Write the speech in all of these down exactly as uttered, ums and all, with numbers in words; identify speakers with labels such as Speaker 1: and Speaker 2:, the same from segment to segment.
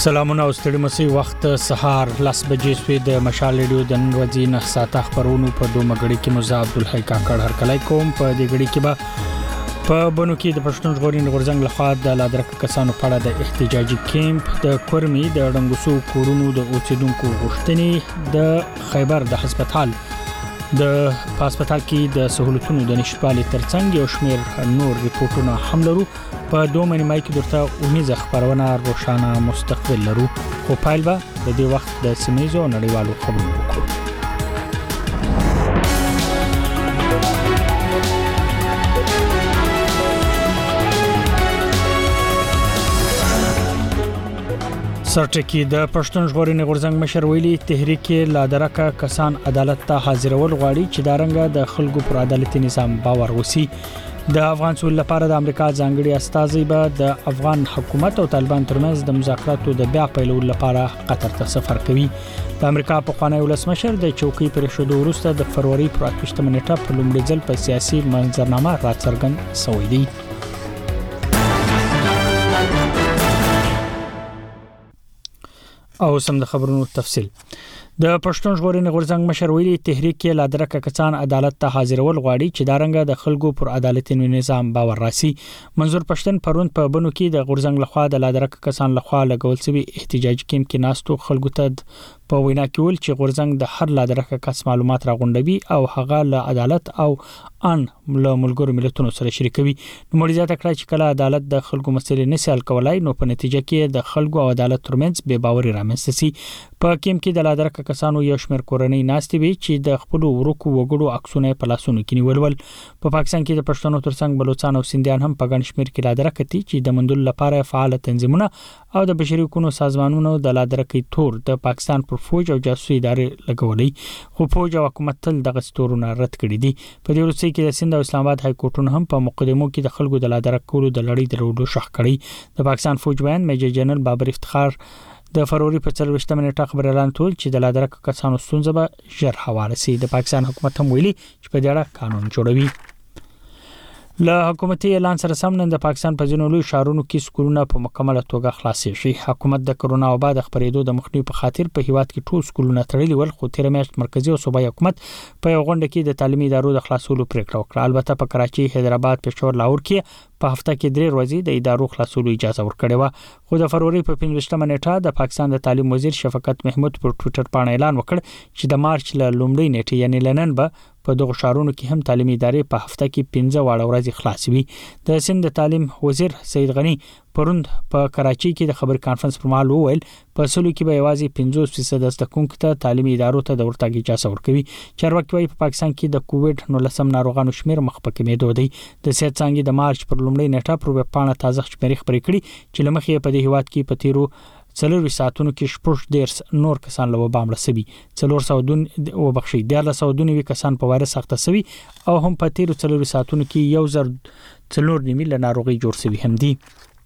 Speaker 1: سلامونه او ستړي مسي وخت سهار لاس بجې سوي د مشال ریډیو د نن ورځې نه ساته خبرونو په دوه مګړي کې مزه عبدالحی کاکړ هر کله کوم په دې غړي کې به په بنو کې د پښتون ژغورنې غورځنګ لخوا د لادرک کسانو په اړه د احتجاجي کیمپ د کورمي د رنګوسو کورونو د اوسیدونکو غوښتنې د خیبر د هسپتال د هسپتال کې د سہولتونو د نشټوالي ترڅنګ یو شمېر نور ریپورتونه هم لرو په دوه مې مای کې درته اونیزه خبرونه روشانه مستقبل لرو خو پایل به د دې وخت د سیمېزو نړیوالو خبرونو وکړو سرټکی د پښتون ژغورنې غورځنګ مشر ویلي تحریک لادرکه کسان عدالت ته حاضرول غواړي چې دا رنګه د خلکو پر عدالتي نظام باور وسی د افغان سول لپاره د امریکا ځانګړي استازي به د افغان حکومت او طالبان ترمنځ د مذاکراتو د بیا پیلولو لپاره قطر ته سفر کوي د امریکا په خوانی ولسمشر د چوکۍ پر شودو وروسته د فروری پر اته نیټه په لومړي ځل په سیاسي منظرنامه راڅرګند شوی دی او سم د خبرونو تفصیل د پښتون ژغورنې غورځنګ مشر ویلي تحریک لادرکه کسان عدالت ته حاضرول غواړي چې دا رنګه د خلکو پر عدالتي نظام باور راسي منظور پښتون پروند په بنو کې د غورځنګ لخوا د لادرکه کسان لخوا لګول شوی احتجاجي کیمپ کې ناستو خلکو ته په وینا کې ول چې غورځنګ د هر لادرکه کس معلومات راغونډوي او هغه له عدالت او ان له ملګرو ملتونو سره شریکوي نو مړیزه تکړه چې کله عدالت د خلکو مسلې نه سال کولای نو په نتیجه کې د خلکو او عدالت ترمنځ بے باوري رامنځته شي په کیمپ کې د لادرکه کسانو یو شمېر کورنۍ ناستې وي چې د خپل ورکو وګړو عکسونه په لاسونو کې نیولول په پاکستان کې د پښتنو ترڅنګ بلوچستان او سندیان هم په ګڼ شمېر کې لادرکه دي چې د مندل لپاره فعال تنظیمونه او د بشري حقوقو سازمانونو د لادرکې تور د پاکستان پر فوج او جاسوسي ادارې لګولې خو فوج او حکومت تل دغه ستورونه رد کړي دي په دې ورسې کې د سند او اسلام آباد های کورټونو هم په مقدمو کې د خلکو د لادرکولو د لړۍ درولو شخ کړي د پاکستان فوج بیان میجر جنرال بابر افتخار د فروری په څلوېښتمه نیټه خبر اعلان کړ چې د لادرکه کسانو ستونزه به ژر حواله شي د پاکستان حکومت هم ویلي چې په دې اړه قانون جوړوي له حکومتي اعلان سره سم نن د پاکستان په ځینو لوی ښارونو کې سکولونه په مکمله توګه خلاص شي حکومت د کرونا او بعد خبرېدو د مخنیوي په خاطر په هیواد کې ټول سکولونه تړلي ول خو تیر میاشت مرکزی او صوبایي حکومت په یو غونډه کې د تعلیمي ادارو د خلاصولو پریکړه وکړه البته په کراچي حیدرآباد پېښور لاهور کې په هفته کې درې ورځې د ادارو خلاصولو اجازه ورکړې و خو د فروری په پنځوستمه نیټه د پاکستان د تعلیم وزیر شفقت محمود پر ټوئیټر باندې اعلان وکړ چې د مارچ له لومړۍ نیټې یعنی لنن به په دغه شهرونو کې هم تعلیمي ادارې په هفته کې پنځه واړه ورځې خلاص وي د سند تعلیم وزیر سید غنی پروند په کراچي کې د خبر کانفرنس پر مهال وویل په سلو کې به یوازې پنځوس فیصد د زدهکوونکو ته تعلیمي ادارو ته د ورتګ اجازه ورکوي چارواکي وايي په پاکستان کې د کووډ نولسم ناروغانو شمیر مخ په کمیدو دی د صحت څنګه د مارچ پر لومړۍ نیټه پر وپاڼه تازه شمېرې خبرې کړي چې لمخې په دې هیواد کې په تیرو څلور ساعتونو کې شپږ ډیرس نور کسان له وبام رسوي څلور سو دون او بخشي ډیر له سو دون وی کسان په وایرس اخته شوي او هم په تیرو څلور ساعتونو کې یو زر څلور نیمه له ناروغي جوړ شوي هم دي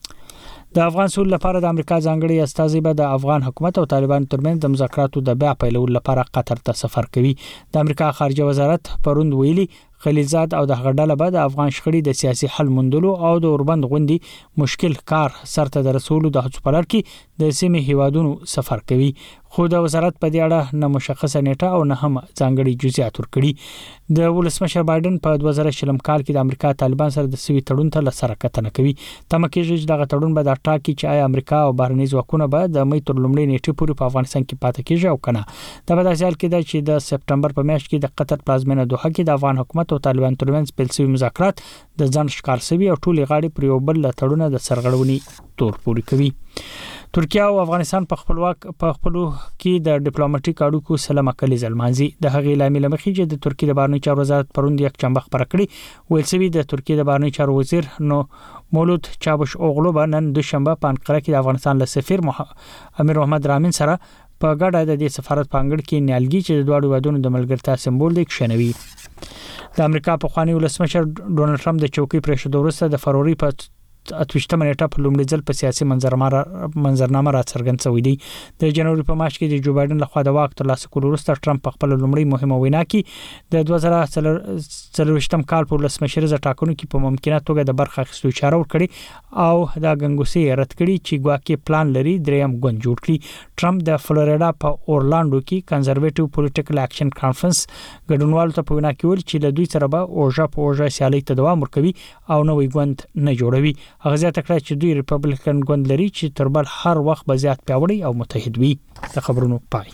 Speaker 1: د افغان سول لپاره د امریکا ځانګړي استازي به د افغان حکومت او طالبان ترمنځ د مذاکراتو د بیا پیلولو لپاره قطر ته سفر کوي د امریکا خارجه وزارت پروند ویلي خلیزات او د غډاله بعد افغان شخړې د سیاسي حل موندلو او د اوربند غوندي مشکل کار سرته د رسولو د هڅو په لړ کې د سیمې هیوادونو سفر کوي خو د وزارت په دې اړه نه مشخصه نیټه او نه هم ځانګړي جزئیات ورکړي د ولسمشر بایدن په دوه زره شلم کال کې د امریکا طالبان سره د سوي تړون ته لسره کتنه کوي تمه کېږي چې دغه تړون به د ټاکي چې آیا امریکا او بهرني ځواکونه به د مې تر لومړۍ نیټې پورې په افغانستان کې پاتې کېږي او کنه دا به د ځل کې چې د سپټمبر په میاشت کې د قطر پلازمینه دوحه کې د افغان حکومت او طالبان ترمنځ پیل شوي مذاکرات د ځان ښکار شوي او ټول غاړي پر یو بل تړونه د سرغړونې تور پوري کوي ترکیه او افغانستان په خپلواک په خپلو کې د ډیپلوماټیک اړیکو سلام کلی ځلمانځي د هغې لامل مخې چې د ترکیه د بهرنی چارو وزارت پروند یک چمبخ پر کړی ویل سوي د ترکیه د بهرنی چارو وزیر نو مولود چابوش اوغلو باندې د شنبه په انقره کې د افغانستان له سفیر مح... امیر محمد رامین سره په ګډه د دې سفارت په انګړ کې نیالګي چې د دوه ودونو د ملګرتیا سمبول دی کښنوي د امریکا په خوانی ولسمشر ډونالد ټرمپ د چوکۍ پرېښودو وروسته د فروری په اتوشتمه نیټه په لومړي ځل په سیاسي منظرنامه منظرنامه را څرګند شوی دی. د جنوري په میاشت کې د جو بایدن لخوا د واک ترلاسه کولو وروسته ټرمپ په خپل لومړي مهمه وینا کې د دوه زره څلورویشتم کال په ولسمشریزه ټاکنو کې په ممکنه توګه د برخه اخیستو اشاره وکړي او دا غنګوسي رد کړي چې ګواکې پلان لري دریم ګوند جوړ کړي. ټرمپ د فلوریډا په اورلاندو کې کنزرویټیو پولیټیکل اکشن کانفرنس ګډونوالو ته په وینا کې ویل چې له دوی سره به اوجه په اوجه سیالي ته دوام ورکوي او نوې ګوند نه جوړوي. هغه زیاته کړه چې دوی ریپبلیکن ګوند لري چې تر بل هر وخت به زیات پیاوړی او متحد وي. د خبرونو پای.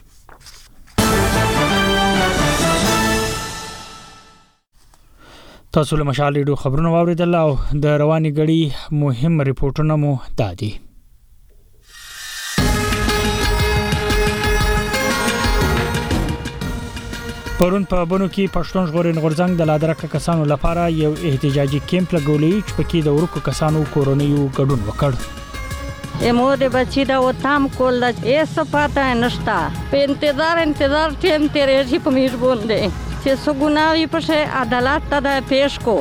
Speaker 1: تاسو له مشال ریډیو خبرونه واوریدل او د رواني غړي مهم ریپورتونه مو دادي. پرون په بنو کې پښتون ژغورنې غورځنګ د لادرکه کسانو لپاره یو احتجاجي کیمپ لګولې چې پکې د ورکو کسانو کورونیو ګډون وکړ.
Speaker 2: امو د بچی دا و تام کول د ایس پاته نشتا په انتظار انتظار ټیم تیرې شي په میش باندې چې سګوناوي په عدالت ته د پیش کو.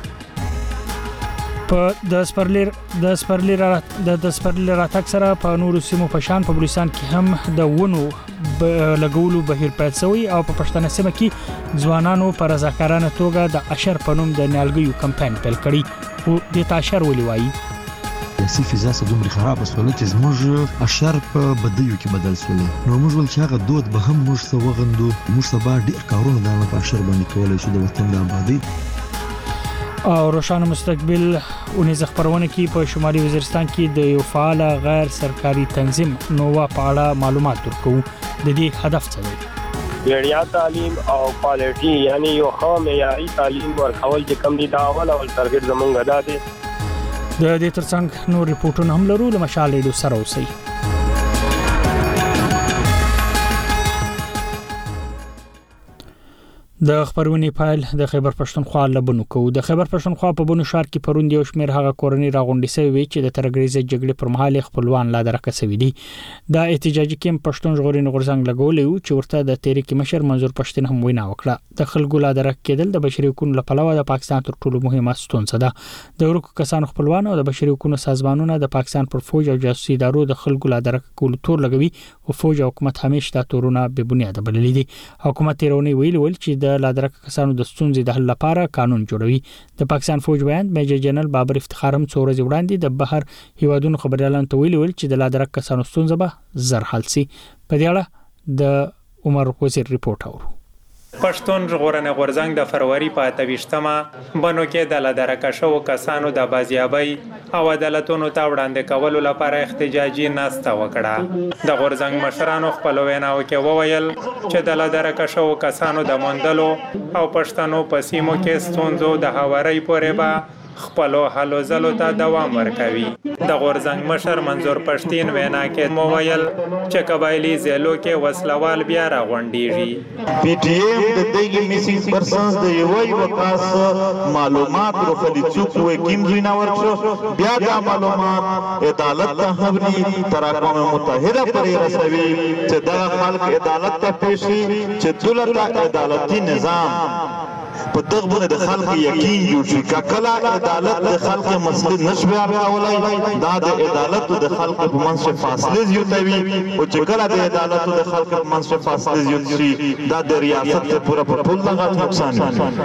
Speaker 1: په د سپرلیر د سپرلیر د د سپرلیر اتاک سره په نورو سیمو په شان په بلوچستان کې هم د ونو لګولو بهیر پیل شوی او په پښتنه سیمه کې ځوانانو پر رضاکارانه توګه د اشر په نوم د نیالګیو کمپاین پیل کړی او د تاشر ولي وایي
Speaker 3: سیاسي فضا سدومره خراب شول چې زموږ اشر په بدیو کې بدل شول. نو موږ ول چې هغه دود به هم موږ څه وغندو موږ سبا ډیر کارونه د په اشر باندې کولای شو د وطن د آبادی
Speaker 1: او روشانه مستقبل اونیز خبرونه کې په شمالي وزیرستان کې د یو فعال غیر سرکاري تنظیم نووا په اړه معلومات ورکو. د دې هدف څه دی؟
Speaker 4: وړیا تعلیم او کوالټي یعنی یو ښه معیاري تعلیم ورکول چې کوم دي دا اول اول ټارګټ زمونږ ده دي.
Speaker 1: د دې ترڅنګ نور ریپورتونه هم لرو. له مشال ریډیو سره اوسئ. د خبرونې فایل د خیبر پښتونخوا لبنو کو. د خیبر پښتونخوا په بنو شهر کې پروند یو شمیر هغه کورنۍ راغونډې شوی چې د ترګریزه جګړې پر مهال خپلوان لا درکه شوی دي. د احتجاجي کیمپ پښتون ژغورنې غورځنګ لګولې و چې ورته د تحریک مشر منظور پښتون هم وینا وکړه. د خلکو لا درک کېدل د بشري حقوقو لپاره د پاکستان تر ټولو مهمه ستونزه ده. د ورکو کسانو خپلوان او د بشري حقوقو سازمانونه د پاکستان پر فوج او جاسوسي ادارو د خلکو لا درک کول تور لګوي او فوج او حکومت همیشه دا تورونه به بنیاد بللي دي. حکومت تیرونی ویل ول چې د لا درک کسانو د ستونزې د حل لپاره قانون جوړوي. د پاکستان فوج بیان میجر جنرال بابر افتخار هم څو ورځې وړاندې د بهر هیوادونو خبريالانو ته ویل ول چې د لادرک کسانو ستونزه به زر حل شي. په دې اړه د عمر وزیر ریپورت اورو.
Speaker 5: پښتون ژغورنې غورځنګ د فروری په اته ویشتمه بنو کې د لادرک شو کسانو د بازیابۍ او عدالتونو ته وړاندې کولو لپاره احتجاجي ناسته وکړه. د غورځنګ مشرانو خپل ویناو کې وویل چې د لادرک شو کسانو د موندلو او پښتنو په سیمو کې ستونزو د هواري پورې به خپلو حلو زلو ته دوام ورکوي. د غورځنګ مشر منظور پښتين وینا کې مو ویل چې قبایلی ضلعو کې وسلوال بیا راغونډيږي.
Speaker 6: پی ټی ایم د دغه میسینګ پرسنز د یوې وکاس معلومات ورکړي چې کوی کیم جنا ورکړو بیا دا معلومات عدالت ته خبري تر اقوام متحده پرې رسوي چې دا خلک عدالت ته پیشي چې دولت عدالتي نظام په دغه باندې د خلک یقین جوړ شي. کله عدالت د خلک مسلې نشوي راولای دا د عدالت د خلک په منځ کې فاصله زیاتوي او چې کله د عدالت د خلک په منځ کې فاصله زیات شي دا د ریاست ته پوره په ټول لغت نقصان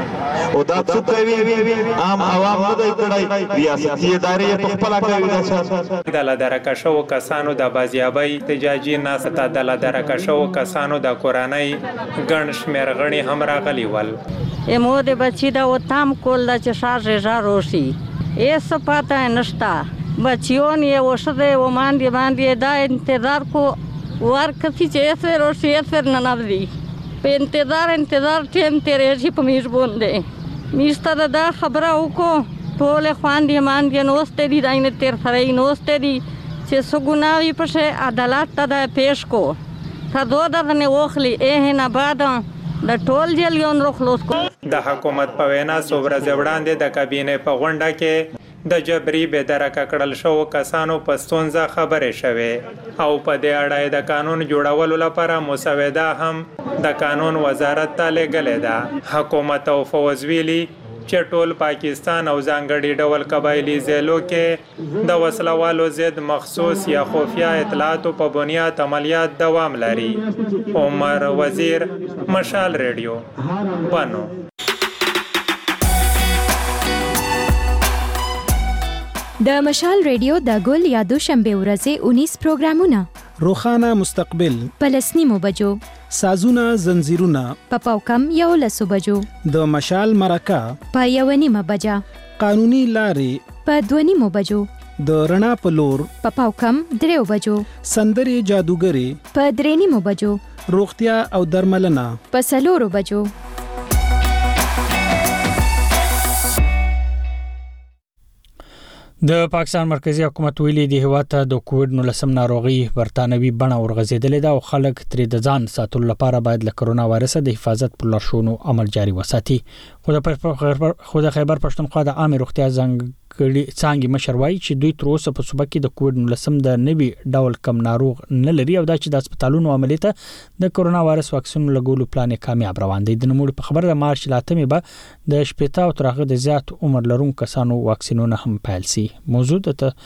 Speaker 6: او دا څه کوي عام عوام نه دی کړای ریاستي ادارې په خپل کوي.
Speaker 5: د لادرک شو کسانو د بازیابۍ احتجاجي ناسته د لادرک شو کسانو د کورنۍ ګڼ شمېر غړي هم راغلي ول.
Speaker 2: امو د بچی دا و تام کول د چې شارژ روشي ایس پاته نشتا بچیون یې وشده و باندې باندې دا انتظار کو ور کفي چې ایس روشي ایس نه نبدي په انتظار انتظار ټیم تیرې شي په میش باندې میسته دا خبره وکړو ټول خواندې مانځي نوسته دي داینه تیر سره نوسته دي چې سګوناوي په عدالت ته پیش کو تا دو دغه وخلی اه نه بعد د ټول جلیون روخلوس کو.
Speaker 5: د حکومت په وینا صبر زوړاندې د کابینې په غونډه کې د جبري بېدرکه کړل شو کسانو په ستونزه خبرې شوې او په دې اړه د قانون جوړولو لپاره مسوده هم د قانون وزارت ته لېږلې ده. حکومت او فوز ویلي چې ټول پاکستان او ځانګړي ډول قبایلی ځایلو کې د وسلوالو ضد مخصوص یا خفیه اطلاعاتو په بنیاد عملیات دوام لري. عمر وزیر، مشال ریډیو، بانو.
Speaker 7: د مشال ریډیو د ګل یا دوشنبه ورځې اونیس پروګرامونه:
Speaker 8: روخانه مستقبل،
Speaker 7: پلسنیمو بجو،
Speaker 8: سازونه زنجیرونه،
Speaker 7: په پاوکم یو لسو بجو،
Speaker 8: د مشال مرکه
Speaker 7: په یو نیمه بجه،
Speaker 8: قانوني لارې
Speaker 7: په دوه نیمو بجو،
Speaker 8: د رڼا په لور
Speaker 7: په پاوکم دریو بجو،
Speaker 8: سندري جادوګري
Speaker 7: په درې نیمو بجو،
Speaker 8: روغتیا او درملنه
Speaker 7: په څلورو بجو.
Speaker 1: د پاکستان مرکزی حکومت ویلي دی هیواد ته د کووډ نولس ناروغي برتانوي بڼه ورغځېدلې ده او خلک ترې د ځان ساتلو لپاره باید له کرونا وایرس د حفاظت پر لارښوونو عمل جاري وساتي. خو د خیبر پښتونخوا د عامه روغتیا ځانګړي څانګې مشر وایي چې دوی تر اوسه په صوبه کې د کووډ نولس د نوي ډول کم ناروغ نه لري او دا چې د هسپتالونو عملیات د کرونا وایرس واکسین لګولو پلان کامیاب روان دی. د نوموړي په خبره د مارچ لاتمې به د شپږ او ترغه د زیات عمر لرونکو کسانو واکسینونه هم پیل شي. موضوع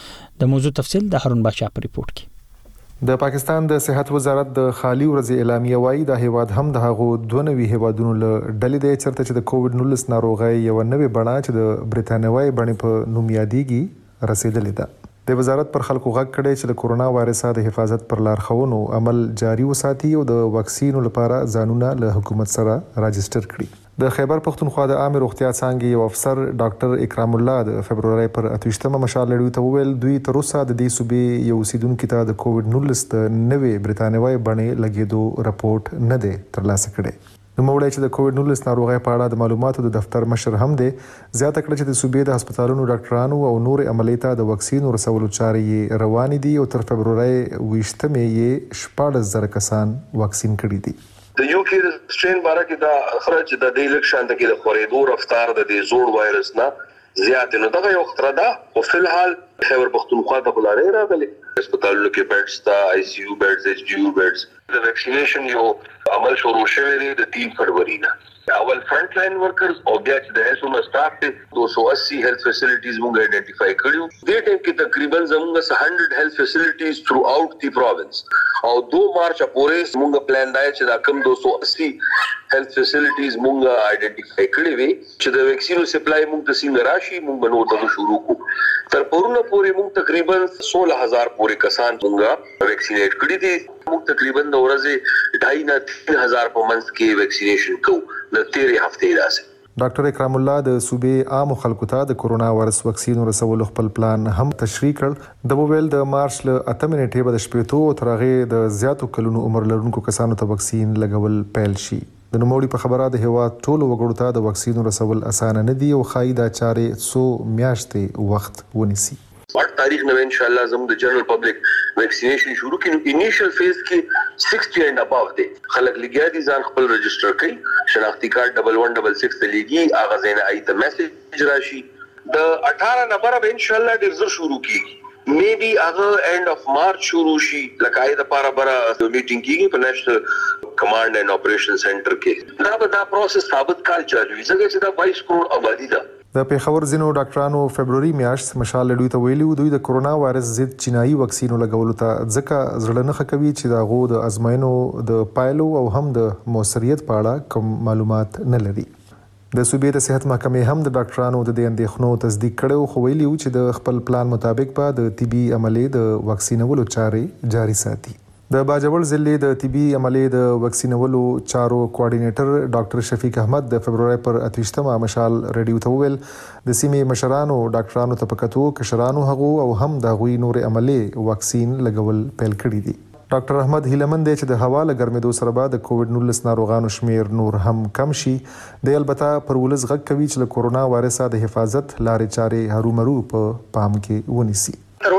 Speaker 1: د موضوع تفصیل د هارون بادشاہ په ریپورت کې.
Speaker 9: د پاکستان د صحت وزارت د خالی ورځې اعلامیه وايي د هیواد هم د هغو دوه نوي هیوادونو له ډلې دی چرته چې د کووډ نولس ناروغي یو نوې بڼه چې د برتانوي بڼې په نوم یادېږي رسیدلې ده. د وزارت پر خلکو غږ کړی چې د کرونا وایرس د حفاظت پر لارښوونو عمل جاري وساتي او د واکسینو لپاره ځانونه له حکومت سره راجستر کړي. د خیبر پښتونخوا د عامه روغتیا څانګې یو افسر ډاکټر اکرام الله د فبرवरी پر اتوشتمه مشال لړیو ته وویل دوی تر اوسه د دې صوبې یو اوسیدونکو ته د کووډ نولس د نوې برتانوي بڼې لګیدو رپورت نه دی ترلاسه کړی. نو موږ چې د کووډ نولس ناروغي په اړه د معلوماتو د دفتر مشر هم دی زیاته کړه چې د صوبې د هسپتالونو ډاکټرانو او نور عملیات د واکسین رسولو چارې روان دي او تر فبرवरी ویشتمه یې شپږ زره کسان واکسین کړي دي.
Speaker 10: د یو کې د سټرین باره کې دا خرج د دې لکشان د کې د خورېدو رفتار د دې زوړ وایرس نه زیات نه دغه یو خطر ده او په الحال خیبر پښتونخوا ته بلاره راغلي هسپتالونو کې بیډز تا آی سی یو بیډز ایچ ډی یو بیډز د ویکسینیشن یو عمل شروع شوی دی د تین فروری نه. اول فرنٹ لاین ورکرز او بیا چې د هیلث سټاف ته دو سو اسی هیلث فیسیلیټیز موږ آئیډینټیفای کړیو. د دې کې تقریبا زموږ سو هیلث فیسیلیټیز تھرو آؤٹ دی پروینس او دو مارچ پورې موږ پلان دی چې دا کم دو سو اسی هیلث فیسیلیټیز موږ آئیډینټیفای کړې وي چې د ویکسینو سپلای موږ ته څنګه راشي موږ نو ته شروع کوو. تر پرونه پورې موږ تقریبا سولہ ہزار پورې کسان موږ ویکسینیټ کړي دي. موږ تقریبا د ورځې ډای نه تین هزار په منځ کې ویکسینیشن کوو د تیرې هفتې راځي.
Speaker 9: ډاکټر اکرام الله د صوبې عام خلکو ته د کرونا وایرس واکسین رسولو خپل پلان هم تشریح کړ. د موبایل د مارچ له اتمه نیټې به د شپږ تر هغه د زیاتو کلونو عمر لرونکو کسانو ته واکسین لګول پیل شي. د نوموړي په خبره د هیواد ټولو وګړو ته د واکسین رسول اسانه نه دي او خای دا چارې څو میاشتې وخت ونیسي.
Speaker 10: आठ तारीख में इंशाल्लाह हम द जनरल पब्लिक वैक्सीनेशन शुरू की इनिशियल फेज की साठ एंड अबव दे खलक लगिया दी जान खपल रजिस्टर कई शनाख्ती card double one double six लेगी आगाज़ ने आई त मैसेज राशि द अठारह नंबर अब इंशाल्लाह डिजर शुरू की मे बी अगर एंड ऑफ मार्च शुरू शी लगाए द पारा बरा मीटिंग की पर national command and operation centre के दा बदा प्रोसेस साबित काल चालू जगह से दा बाईस करोड़ आबादी दा.
Speaker 9: د پیښور ځینو ډاکټرانو فبرवरी میاشت مشال لړیو ته ویلي دوی د کرونا وایرس ضد چینایي واکسین لګولو ته ځکه زړه نه کوي چې دا غو د ازموینو د پایلو او هم د موثریت په اړه کوم معلومات نه لري. د صوبې د صحت محکمې هم د ډاکټرانو د اندېښنو تصدیق کړو خو ویلي چې د خپل پلان مطابق به د طبي عملیې د واکسینولو چارې جاري ساتي. د باجوړ ضلع د طبي عملیې د واکسینولو چارو کوارډینیټر ډاکټر شفیق احمد د فبرवरी پر اتوشتمه مشال ریډیو ته وویل د سیمې مشرانو ډاکټرانو ته پکتو کشرانو هغو او هم د غوي نور عملیې واکسین لګول پیل کړی دي. ډاکټر احمد هیلمن دی چې د هوا له ګرمېدو سره به د کووډ نولس ناروغانو شمیر نور هم کم شي. د البته پر ولز غږ کوي چې د کورونا وایرس د حفاظت لارې چارې هرومرو په پام کې ونیسي.
Speaker 10: تر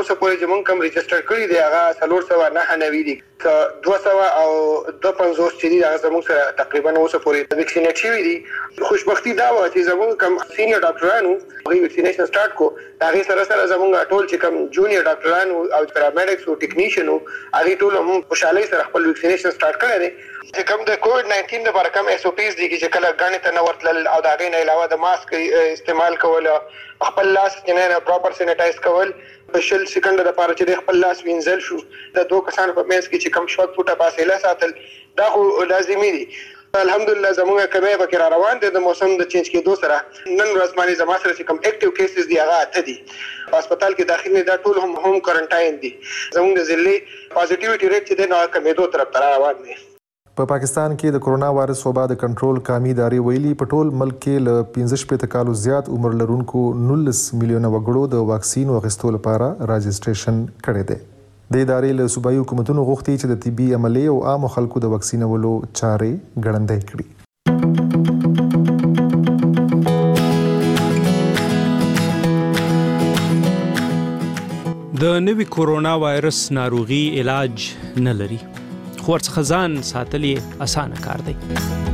Speaker 11: اوسه پورې چې موږ کوم ريجستر کړی دی هغه څلور سوه نهه نوي دي دوه سوه او دوه پنځوس چې دي هغه زموږ سره تقریبا اوسه پورې ویکسینیټ شوي دي. خوشبختي دا وه چې زموږ کوم سینیئر ډاکټرانو هغوی ویکسینیشن سټارټ کو د هغې سره سره زموږ ټول چې کوم جونیئر ډاکټرانو او پیرامیډکس او ټیکنیشن وو هغوی ټول هم خوشحالۍ سره خپل ویکسینیشن سټارټ کړی دی. چې کوم د کووډ ناینټین لپاره کوم ایس او پیز دي چې کله ګڼې ته نه ورتلل او د هغې نه علاوه د ماسک استعمال کول خپل لاس چې نه پراپر سینیټایز کول په شل سکنډه دپاره چې دی خپل لاس وینځل شو د دوه کسانو په منځ کې چې کوم شپږ فوټه فاصله ساتل دا خو لازمي دي. الحمدلله زموږ کمی پکې را روان دی د موسم د چینج کېدو سره. نن ورځ باندې زما سره چې کوم اکټیو کیسز دي هغه اته دي په هسپتال کې داخل نه دا ټول هم هوم کوارنټاین دي. زموږ د ضلع پازیټیویټي ریټ چې دی نو کمیدو طرف ته را روان دی.
Speaker 9: په پاکستان کې د کرونا وایرس وبا د کنټرول قامي ادارې ویلي په ټول ملک کې له پنځه شپېته کالو زیات عمر لرونکو نولس میلیونه وګړو د واکسین واخیستو لپاره راجسټریشن کړی دی. د ادارې له صوبایي حکومتونو غوښتي چې د طبي عملې او عامو خلکو د واکسینولو چارې ګړندۍ کړي.
Speaker 12: د نوي کورونا وایرس ناروغي علاج نه لري خو ورڅخه ځان ساتل یې اسانه کار دی.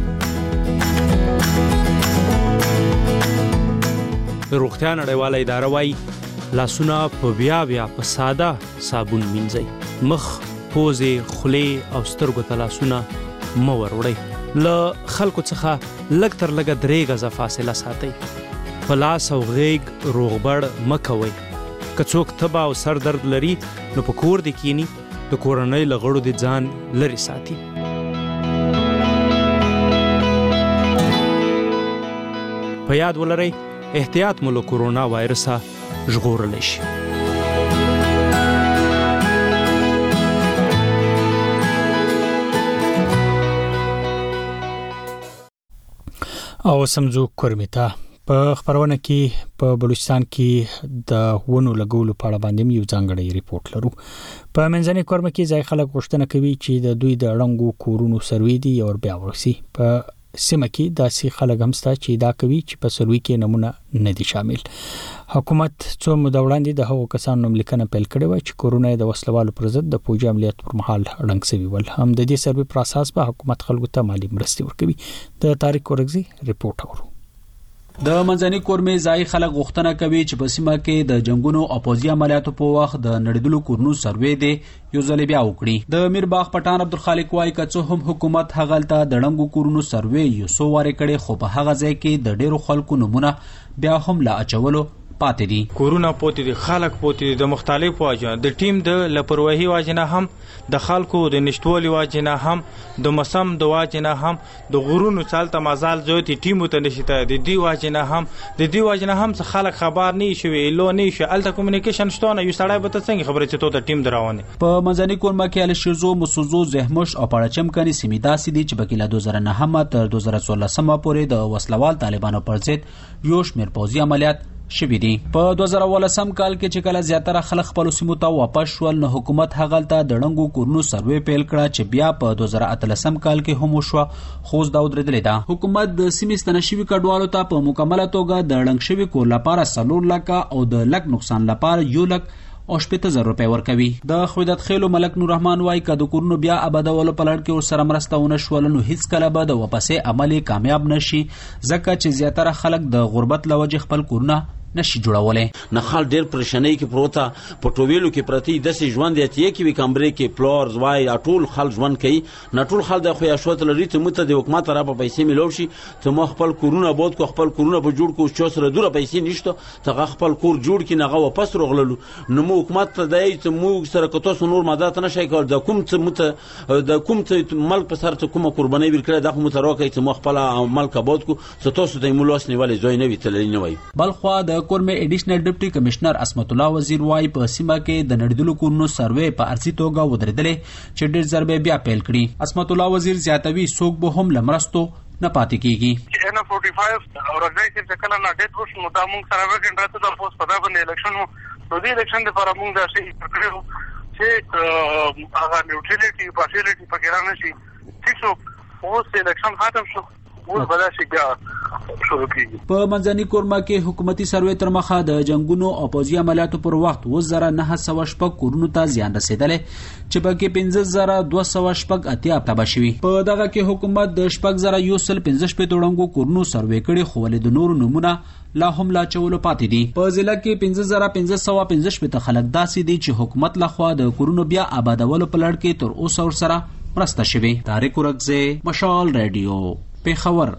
Speaker 12: د روغتیا نړیواله اداره وایي لاسونه په بیا بیا په ساده صابون مینځئ. مخ، پوزې، خولې او سترګو ته لاسونه مه وروړئ. له خلکو څخه لږ تر لږه درې غزه فاصله ساتئ. په لاس او غیږ روغبړ مه کوئ. که څوک تبه او سر درد لري نو په کور دې کینی د کورنۍ له غړو دې ځان لرې ساتي. په یاد ولرئ احتیاط مو له کورونا وایرسه ژغورلی شي.
Speaker 1: او سمزو کورمیتا په خبرونه کې په بلوچستان کې د ونو لګولو په اړه باندې یو ځانګړی ریپورت لرو. په منځنۍ کورمه کې ځای خلک غوښتنه کوي چې د دوی د ړنګو کورونو سروي دي او بیا ورسي. په سیمه کې داسې خلک هم شته چې دا کوي چې په سروي کې نمونه نه دي شامل. حکومت څو موده وړاندې د هغو کسانو نوملیکنه پیل کړې وه چې کورونه د وسلوالو پر ضد د پوجي عملیات پر مهال ړنګ شوي ول. هم د دې سروي پر اساس به حکومت خلکو ته مالي مرستې ورکوي. د طارق ورغزي ریپورت اورو.
Speaker 13: د منځنۍ کورمې ځای خلک غوښتنه کوي چې په سیمه کې د جنگونو او پوځي عملیاتو په وخت د نړیدلو کورونو سروې دی یو ځل بیا وکړي. د میرباغ پټان عبدالخالق وايي که څه هم حکومت هغلته د ړنګو کورونو سروې یو څو وارې کړي خو په هغه ځای کې د ډیرو خلکو نمونه بیا هم لا اچولو پاتې دي.
Speaker 14: کورونه پاتې دي، خلک پاتې دي د مختلفو واجنه، د ټیم د لپروهي واجنه هم، د خلکو د نشټولي واجنه هم، د مسم د واجنه هم، د غرونو چالت مازال زوتی ټیمو ته نشته د دی واجنه هم، د دی واجنه هم څه خلک خبر نه شي لو نه شي الته کمیونیکیشن شتونه یو سړی به څنګه خبرې چې ته د ټیم دراونه.
Speaker 13: په منځنۍ کورمه کې ال شیزو مسوزو زهمش او پړچم کني سیمیدا سیدي چې بکیله دوه زره نه تر دوه زره څوارلس پورې د وسلوال طالبانو پر ضد یو شمېر پوځي عملیات شوي دي. په دوه زره اوولسم کال کې چې کله زیاتره خلک خپل سیمو ته واپس شول نو حکومت هغلته د ړنګو کورونو سروې پیل کړه چې بیا په دوه زره اتلسم کال کې هم وشوه خو اوس دا ودرېدلې ده. حکومت د سیمې ستنه شوي کډوالو ته په مکمله توګه د ړنګ شوي کور لپاره څلور لکه او د لږ نقصان لپاره یو لک او شپېته زره روپۍ ورکوي. د خویدت خیلو ملک نور رحمان وايي که د کورونو بیا آبادولو په لړ کې ورسره مرسته ونه شول نو هیڅکله به د واپسې عمل کامیاب نشي ځکه چې زیاتره خلک د غربت له وجې خپل کورونه نشي جوړولې.
Speaker 15: نه خال ډېر پریشانۍ کې پروته په ټوویلو کې پرتی داسې ژوند دی چې کې وي کمرې کې پلور وای ټول خل ژوند کوي نه ټول خل د خو یاشوت لري ته مت د حکومت را په پیسې ملو شي ته مو خپل کورونه بود کو خپل کورونه په جوړ کو چې سره دوره پیسې نشته ته خپل کور جوړ کې نه واپس رغللو نو مو حکومت ته دای ته مو سره کتو نور ماده نه شي کول د کوم څه مت د کوم څه ملک په سر ته کومه قرباني ورکړه د مو تر وکړي ته مو خپل ملک بود کو څه تاسو د مولوس نیولې زوی نه وی تللی نه وای.
Speaker 13: بلخوا د کورمې اډیشنل ډیپټي کمشنر اسمت الله وزیر وايي په سیمه کې د نړیدلو کورونو سروې په ارزي توګه ودرېدلې چې ډېر ضربې بیا پیل کړي. اسمت الله وزیر زیاتوي څوک به هم لمرستو نه پاتې کیږي.
Speaker 16: ان فورټي فایو او راځي چې کله نه ډېر وښ نو دا موږ سره وکړ راته د پوس په دا باندې الیکشن نو د دې الیکشن لپاره موږ دا شي کړو چې هغه نیوټرالټي پاسیلیټي پکې رانه شي چې اوس الیکشن ختم شو اوس به داسې بیا شروع کیږي.
Speaker 13: په منځني کورما کې حکومتي سروې تر مخه د جنگونو او پوځي عملیاتو پر وخت اووه زره نهه سوه شپږ کورونو ته زیان رسېدلی چې پکې پنځه زره دوه سوه شپږ اتیا تباه شوي. په دغه کې حکومت د شپږ زره یو سل پنځه شپېته ړنګو کورونو سروې کړي خو ولې د نورو نومونه لا هم لا چولو پاتې دي. په ضلع کې پنځه زره پنځه سوه پنځه شپېته خلک داسې دي چې حکومت لخوا د کورونو بیا آبادولو په لړ کې تر اوسه ورسره مرسته شوې. طارق ورکزی، مشال رادیو، پیښور.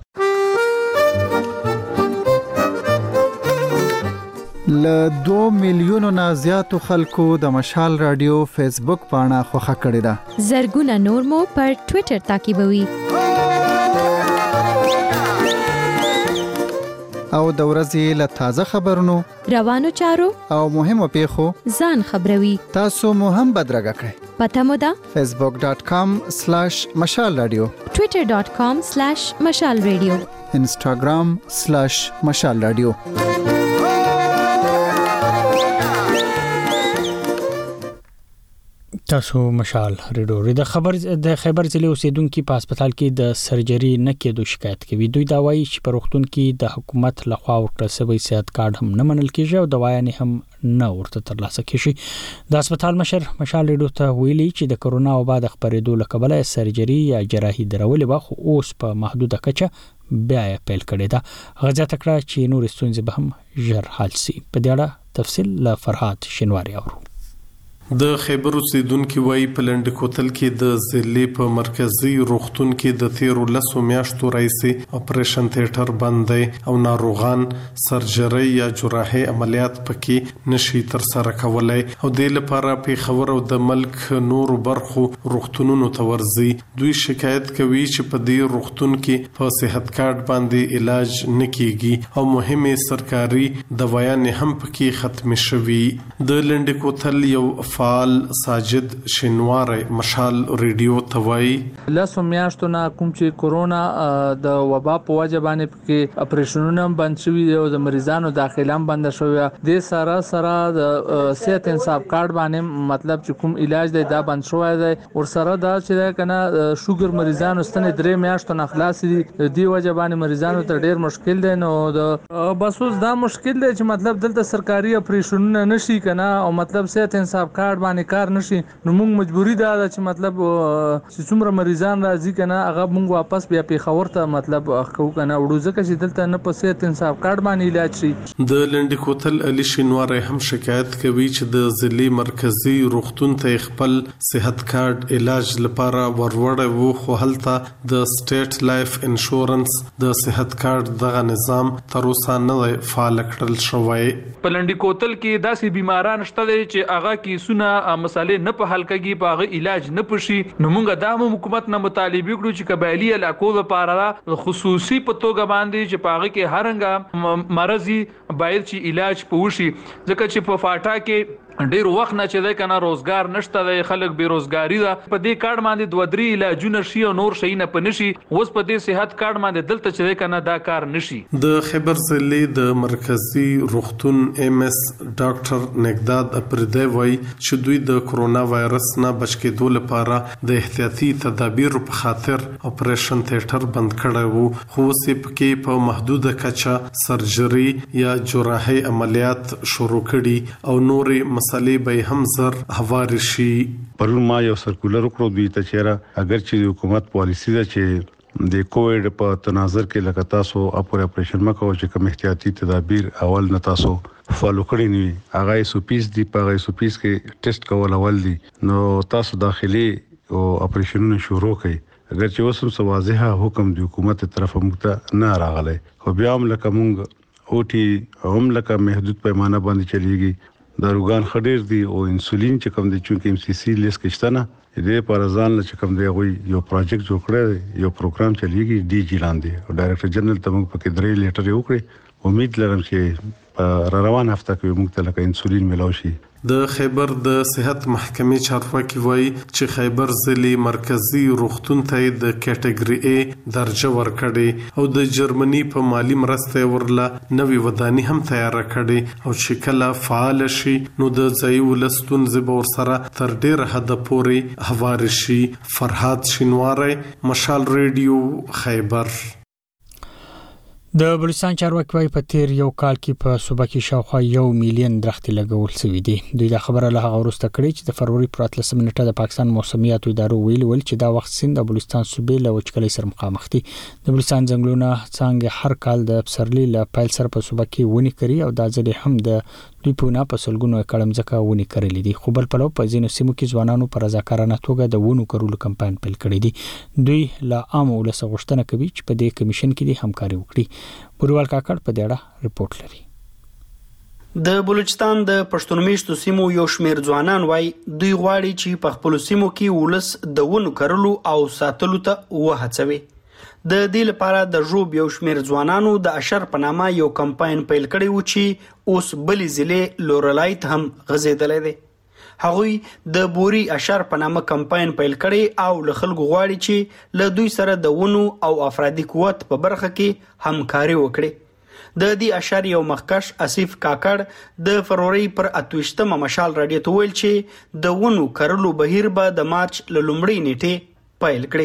Speaker 17: له دوه میلیونو نه زیاتو خلکو د مشال رادیو فیسبوک پاڼه خوښه کړې ده.
Speaker 7: زرګونه نور مو پر ټوئیټر تعقیبوي.
Speaker 17: او د ورځې له تازه خبرونو،
Speaker 7: روانو چارو
Speaker 17: او مهمو پیښو
Speaker 7: ځان خبروي.
Speaker 17: تاسو مو هم بدرګه کړئ.
Speaker 7: پته مو ده
Speaker 17: فیسبوک ډاٹ کام سلیش مشال رادیو،
Speaker 7: ټوئیټر ډاٹ کام سلیش مشال رادیو،
Speaker 17: انسټاګرام سلیش مشال رادیو.
Speaker 1: تاسو مشال رادیو د خبر د خیبر ضلع اوسیدونکو په هسپتال کې د سرجری نه کېدو شکایت کوي. دوی دا وایي چې په روغتون کې د حکومت لخوا ورکړل شوی صحت کارت هم نه منل کیږي او دوايانې هم نه ورته ترلاسه کیږي. د هسپتال مشر مشال رادیو ته ویلي چې د کرونا وبا د خبرېدو لکبله سرجری یا جراحي درولې به خو اوس په محدوده کچه بیا پیل کړي ده. غزا تکړه چې نور ستونزې به هم ژر حل شي. په دې اړه تفصیل له فرهاد شینواری اورو.
Speaker 18: د خیبر اوسیدونکو وایي په لنډ کوتل کې د ضلع په مرکزی روغتون کې د تیرو لسو میاشتو راځي اپریشن تھیټر بند دی او ناروغان سرجری یا جراحي عملیات پکې نشي تر سره کولای او د لپاره په خبر او د ملک نور برخو روغتونونو ته ورځي. دوی شکایت کوي چې په دې روغتون کې په صحت کارت باندې علاج نکېږي او مهمه سرکاري دوايانې هم پکې ختم شوي. د لنډ کوتل یو فعال ساجد شینواری مشال رادیو توای
Speaker 19: لاسو میاشتو نه کوم چې کورونا د وبا په وجه باندې کې اپریشنونه بند شوي او د مریضانو داخله هم بند شوی. د سره سره د صحت انصاف کارت باندې مطلب چې کوم علاج دی دا بند شوی دی. ور سره دا چې کنه شوګر مریضانو ستنه درې میاشتو نه خلاص دي. د وجه باندې مریضانو ته ډیر مشکل دی. نو د بس اوس دا مشکل دی چې مطلب دلته سرکاري اپریشنونه نشي کنه او مطلب صحت انصاف کارت باندې کار نشي. نو موږ مجبوری ده چې مطلب چې څومره مریضان راځي کنه هغه موږ واپس بیا پیښور ته مطلب خو کنه وړو ځکه چې دلته نه په صحت انصاف کارت باندې علاج شي.
Speaker 18: د لنډ کوتل علي شینواری هم شکایت کوي چې د ضلع مرکزی روغتون ته خپل صحت کارت علاج لپاره وروړی وو خو هلته د سټیټ لایف انشورنس د صحت کارت دغه نظام تر اوسه نه فعال کړل شوی.
Speaker 19: په لنډ کوتل کې داسې بیماران شته چې هغه کیسونه مسالې نه په حل کېږي په هغه علاج نه پشي. نو موږ دا حکومت نه مطالبه کړو چې قبایلی علاقو لپاره خصوصي په توګه باندې چې په هغه کې هرنګ مرضی باید چې علاج پوشي ځکه چې په فاټا کې ډیر وخت نه چې دا کنه روزګار نشته د خلک بیروزګاری ده. په دې کارت باندې دوه درې علاجونه شي او نور شي نه پنشي. اوس په دې صحت کارت باندې دلته چې دا کنه دا کار نشي.
Speaker 18: د خیبر ضلع د مرکزی روغتون ایم اس ډاکټر نګداد اپریدی وایي چې دوی د کرونا وایرس نه بچ کېدو لپاره د احتیاطي تدابیر په خاطر اپریشن تھیټر بند کړی وو خو اوس پکې په محدوده کچه سرجری یا جراحي عملیات شروع کړي او نورې مسالې به هم زر هوار شي.
Speaker 20: پرون ما یو سرکولر وکړو دوی ته چیرې اگر چې حکومت پالیسی ده چې د کووډ په تناظر کې لکه تاسو اپور اپریشن مکو چې کوم احتیاطي تدابیر اول نه تاسو فالو کړی نیوي هغه سو پیس دی په سو پیس کې ټیسټ کول اول دی نو تاسو داخلي او اپریشنونه شروع کړئ اگر چې اوس هم واضحه حکم دی حکومت طرفه مونږ نه راغلی خو بیا هم لکه مونږ اوټي هم لکه محدود پیمانه باندې چلیږي. داروګان خډیر دي او انسولین چې کوم دي چې ام سی سی لیس کې شته نه دې پر ځان له چې کوم دی غوي یو پروجیکټ جوړ کړی یو پروګرام چلیږي ډي جی لاندې او ډایرکټر جنرال ته موږ پکې درې لیټر یو کړی امید لرم چې په روان هفته کې موږ ته لکه انسولین ملاوي شي.
Speaker 18: د خیبر د صحت محکمې چارواکي وایي چې خیبر ضلع مرکزی روغتون ته د کټګوري A درجه ورکړي او د جرمني په مالی مرسته ورله نوې وداني هم تیار کړي او چې کله فعال شي نو د ځای ولستون زبور سره تر ډیر حد پورې هوار شي. فرهاد شینواری مشال رادیو خیبر.
Speaker 1: د بلوچستان چارواکي وايي په تیر یو کال کې په صوبه کې شاوخوا یو میلیون درختې لګول شوي دي. دوی دا خبره له هغه وروسته کړې چې د فروری پر اتلسمه نیټه د پاکستان موسمیاتو ادارو ویلي ول چې دا وخت سیند د بلوچستان صوبې له وچکالۍ سره مخامخ دي. د بلوچستان ځنګلونه څنګه هر کال د پسرلي له پیل سره په صوبه کې ونی کړي او دا ځلې هم د دوی په نه په سلګونو کړم ځکه ونی کړلې دي. خو بل پلو په ځینو سیمو کې ځوانانو پر رضاکارانه توګه د ونو کړلو کمپاین پیل کړی دی. دوی له عام ولس غوښتنه کوي چې په دې کمیشن کې د همکاري وکړي. بوروال کاکړ په دې اړه ریپورت لري.
Speaker 21: د بلوچستان د پښتون میشتو سیمو یو شمیر ځوانان وای دوی غواړي چې په خپل سیمو کې ولس د ونو کرلو او ساتلو ته وهڅوي. د دې لپاره د ژوب یو شمیر ځوانانو د اشر په نامه یو کمپاین پیل کړی و چې اوس بلې ضلع لورلایت هم غځېدلی دی. هغوی د بوري اشر په نامه کمپاین پیل کړی او له خلکو غواړي چې له دوی سره د ونو او افرادي قوت په برخه کې همکاري وکړي. د دې اشر یو مخکش اسیف کاکړ د فروری پر اتوشتمه مشال رادیو ته ویل چې د ونو کرلو بهیر به د مارچ له لومړۍ نیټې پیل کړي.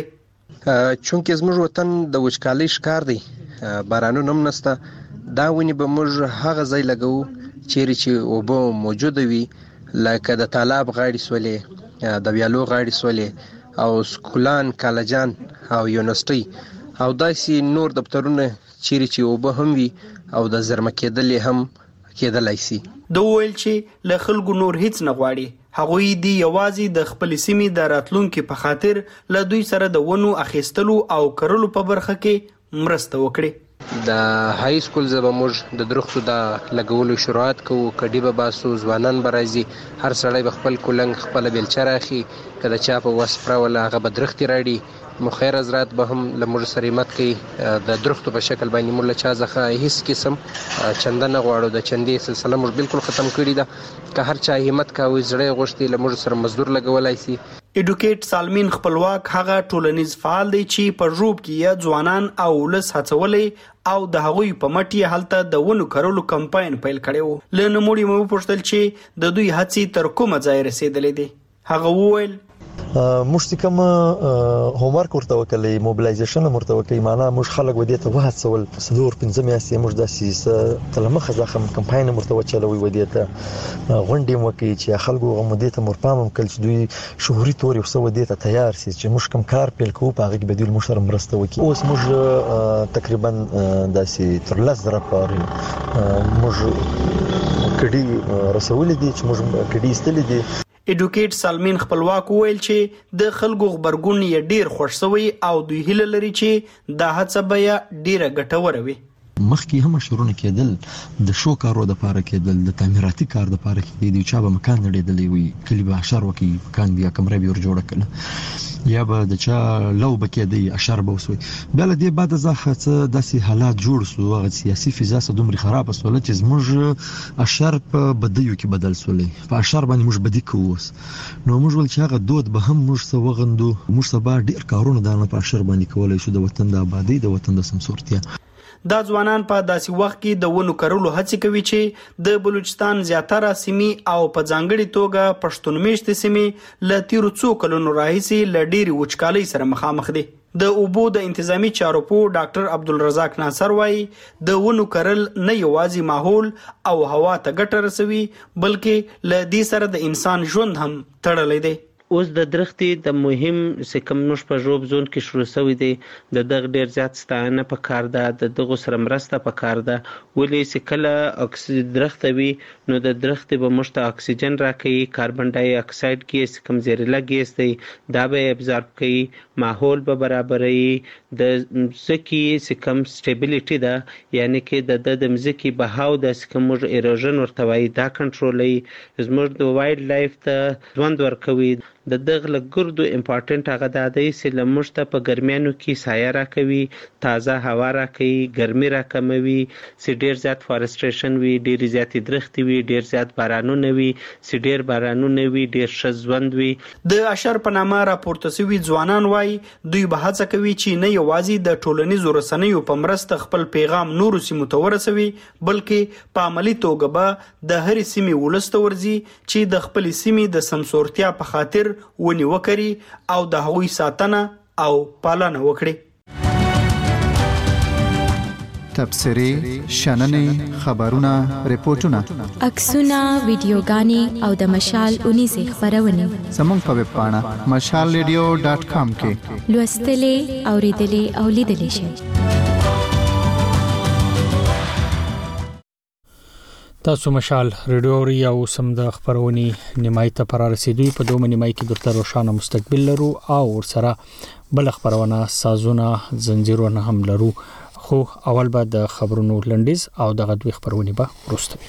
Speaker 22: چونکې زموږ وطن د وچکالۍ ښکار دی، بارانونه هم نشته، دا ونې به موږ هغه ځای لګو چیرې چې اوبه موجوده وي، لکه د تالاب غاړې سولې، د ویالو غاړې سولې او سکولان، کالجان او یونیورسټۍ او داسې نور دفترونه چیرې چې اوبه هم وي او د زرمه کېدلې هم کېدلای شي.
Speaker 21: د ویل چې له خلکو نور هیڅ نه غواړي، هغوی دی یوازې د خپل سیمې د راتلونکو په خاطر له دوی سره د ونو اخیستلو او کرلو په برخه کې مرسته وکړي.
Speaker 22: د های سکول زبه موږ د درختو د لګولو شروعات کوو، کډي به باسو، ځوانان به راځي، هر سړی به خپل کولنګ خپل بیلچه راخي، که د چا په وس پروله هغه به درختې راړي. مخیر حضرات به هم له موږ سره همت کوي، د درختو په شکل باندې موږ له چا څخه هیڅ قسم چنده نه غواړو. د چندې سلسله موږ بالکل ختم کړې ده. که هر چا همت کوي زړه غوښتي له موږ سره مزدور لګولای شي.
Speaker 21: ایډوکیټ سالمین خپلواک هغه ټولنیز فعال دی چې په ژوب کې یا ځوانان او ولس هڅولې او د هغوی په مټ یې هلته د ونو کرلو کمپاین پیل کړی و. له نوموړي مې وپوښتل چې د دوی هڅې تر کومه ځای رسېدلې دي. هغه وویل
Speaker 3: موږ چې کوم هومورک ورته وکړی، موبلایزیشن ورته وکړی، معنا موږ خلک ودې ته وهڅول. څلور پنځه میاشتې موږ داسې تلمخه ځخم کمپاین ورته وچلوي، ودې ته غونډې وکړي چې خلکو غمودې ته مرپام کول چې دوی شهوري تور یو څه ودې ته تیار شي چې موږ کوم کار پیل کوو په هغه کې بدیل موږ سره مرسته وکړي. اوس موږ تقریبا داسې تر لس زره پورې موږ کډي رسولې دي چې موږ کډي استلې دي.
Speaker 21: ایډوکیټ سالمین خپلواک ویل چې د خلکو خبرګون یې ډیر خوښ شوی او دوی هیله لري چې دا هڅه به ډیره ګټوره وي.
Speaker 3: مخکې هم شروع کېدل د شو کارو د پاره کېدل، د تعمیراتي کار د پاره کېدل، چې چا به مکان نړیدلې وي، کلی به اشر وکي، مکان بیا کمره به ور جوړ کړي، یا به د چا لو بکې دی اشر به وسوي. بل دې بعد ځخه څه داسې حالات جوړ سو، هغه سیاسي فضا سره دومره خراب سول چې زموږ اشر په بدیو کې بدل سولې، په اشر باندې موږ بدی کووس. نو موږ ول چې هغه دود به هم موږ سره وغندو، موږ سبا ډیر کارونه د په اشر باندې کولای شو د وطن د آبادی، د وطن د سمسورتیا.
Speaker 21: دا ځوانان په داسې وخت کې د ونو کرلو هڅې کوي چې د بلوچستان زیاتره سیمې او په ځانګړي توګه پښتون میشتې سیمې له تیرو څو کلونو راهیسې له ډېرې وچکالۍ سره مخامخ دي. د اوبو د انتظامی چارو پوه ډاکټر عبدالرزاق ناصر وایي د ونو کرل نه یوازې ماحول او هوا ته ګټه رسوي بلکې له دې سره د انسان ژوند هم تړلی دی.
Speaker 23: اوس د درختې د مهم سکم نوش په ژوب زون کې شروع شوی دی، د دغه ډیر زیات ستاینه په کار ده، د دغه سره مرسته په کار ده. ولې چې کله اکسیجن درخت وي نو د درخت به موږ ته اکسیجن راکوي، کاربن ډای اکساید ګیس کوم زهرجن ګیس دی دا به ابزارب کوي، ماحول به برابروي، د ځمکې چې کوم سټیبیلیټي ده یعنی کې د د ځمکې بهاو د کوم ایروژن ورته وایي دا کنټرولوي، زموږ د وایلډ لایف ته ژوند ورکوي. د دغه لګردو امپورټنت هغه د دی چې لموږ ته په ګرمیانو کې سایه راکوي، تازه هوا راکوي، ګرمي راکموي، چې ډیر زیات فارستریشن وي، ډیر زیات درختي وي، ډیر زیات بارانونه وي، چې ډیر بارانونه وي ډیر ښه ژوند وي.
Speaker 21: د اشر په نامه راپورته شوي ځوانان وایي دوی به هڅه کوي چې نه یوازې د ټولنیزو رسنیو په مرسته خپل پیغام نورو سیمو ته ورسوي بلکې په عملي توګه به د هرې سیمې ولس ته ورځي چې د خپلې سیمې د سمسورتیا په خاطر ونی وکړي او د هغوی ساتنه او پالنه وکړي.
Speaker 17: تبصرې شننې خبرونه ریپورتونه
Speaker 7: عکسونه ویډیوګانې او د مشال اونیزې خبرونه
Speaker 17: زموږ په ویب پاڼه مشال ریډیو ډاټ کام کې
Speaker 7: لوستلې اوریدلې او لیدلې شئ.
Speaker 1: تاسو مشال ریډیو ری او سم د خبرونې نیمای ته پر رسیدوي په دوه نیمای کې درته روښانه مستقبل لرو او ورسره بل خبرونه سازونه زنجیرونه هم لرو، خو اول به د خبرونو لنډیز او د غدوی خبرونه به ورستوي.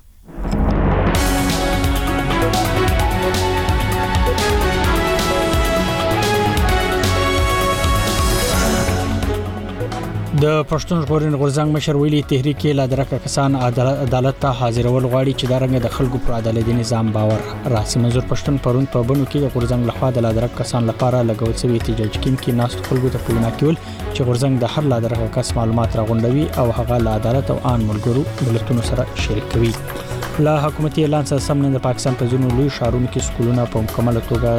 Speaker 1: د پښتون ژغورنې غورځنګ مشر ویلي تحریک لا درکه کسان عدالت ته حاضرول غواړي چې دا رنګ د خلکو پر عدالتي نظام باور راسي. منظور پښتون پرون په بنو کې د غورځنګ لخوا د لا درکه کسان لپاره لګول شوی احتجاج کین کې ناس خلکو ته پوښتنه کول چې غورځنګ د هر لا درکه کس معلومات راغونډوي او هغه لا عدالت او ان ملګرو دولتونو سره شریکوي. لا حکومتي اعلان سره سم نه د پاکستان په ځینو لوی ښارونو کې سکولونه په مکمل توګه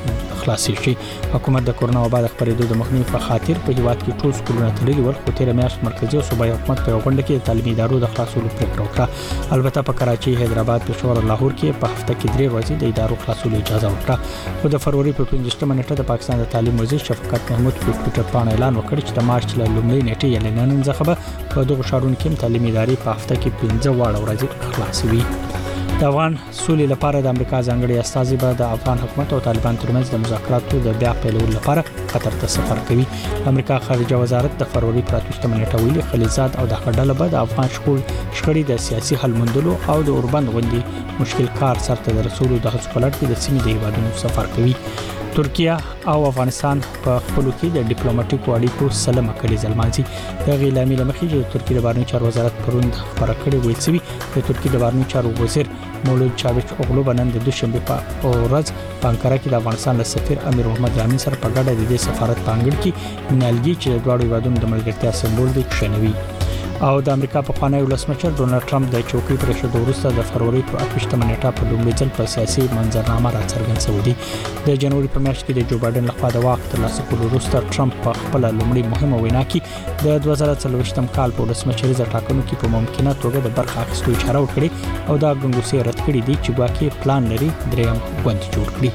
Speaker 1: خلاصي شي. حکومت د کورونا وبا د خبرېدو د مخنیوي په خاطر په هیواد کې ټول سکولونه تړلي ول، خو تیر میاشت مرکزی او صوبایي حکومت په غونډه کې د تعلیمي ادارو د خلاصولو پریکړه وکړه. البته په کراچي، حیدرآباد، پېښور او لاهور کې په هفته کې درې ورځې د ادارو خلاصولو اجازه ورکړه. خو د فروری په پنځمه نیټه د پاکستان د تعلیم وزیر شفقت محمود په ټوئیټر باندې اعلان وکړ چې د مارچ له لومړۍ نیټې یعنې نن څخه په دغه ښارونو کې تعلیمي ادارې په هفته کې پنځه واړه ورځې خلاصوي. د افغان سولې لپاره د امریکا ځانګړي استازي به د افغان حکومت او طالبان ترمنځ د مذاکراتو د بیا پیلولو لپاره قطر ته سفر کوي. امریکا خارجه وزارت د فروری په اتمه نیټه ویلي خلیزات او د خډاله به د افغان شخړې د سیاسي حل موندلو او د اوربند غونډې مشکل کار سرته د رسولو د هڅو په لړ کې د سیمې د هیوادونو سفر کوي. ترکیه او افغانستان په خپل کې د ډیپلوماټیکو اړیکو سلمه کړي ځلمانځي. د غیلامي لمخې د ترکیه د بهرنیو چارو وزارت پروند خبره کړې ویل سوي د ترکیه د بهرنیو چارو وزیر مولود چاوش اوغلو بنن د دوشنبه په ورځ په انکارا کې د افغانستان له سفیر امیر محمد امین سره په ګډه د دې سفارت پانګړ کې نالګي چې د دوه هیوادونو د ملګرتیا سمبول دی شنوي. او د امریکا په خوانی ولسمشر ډونالد ټرمپ د چوکۍ پر شو وروسته د فروری په اتمه نیټه په لومړي ځل په سیاسي منظرنامه راڅرګند شوی دی. د جنوري په میاشت کې د جو بایدن لخوا د واک ترلاسه کولو وروسته ټرمپ په خپل لومړي مهمه وینا کې د دوه زره څلوېښتم کال په ولسمشري ټاکنو کې په ممکنه توګه د برخه اخیستو اشاره وکړي او دا ګنګوسې رد کړې دي چې ګواکې پلان لري دریم غونډه جوړ کړي.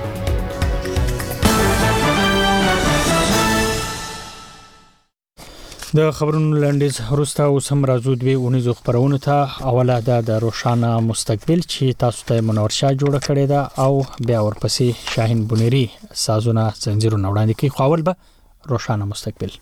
Speaker 1: د خبرونو لنډیز وروسته اوس هم راځو دوی اونیزو خبرونه ته. اوله دا د روښانه مستقبل چې تاسو ته منور شاه جوړ کړی دا او بیا ورپسې شاهین بونيري سازونه زنجیرونه وړاندې کوي. خو اول به روښانه مستقبل.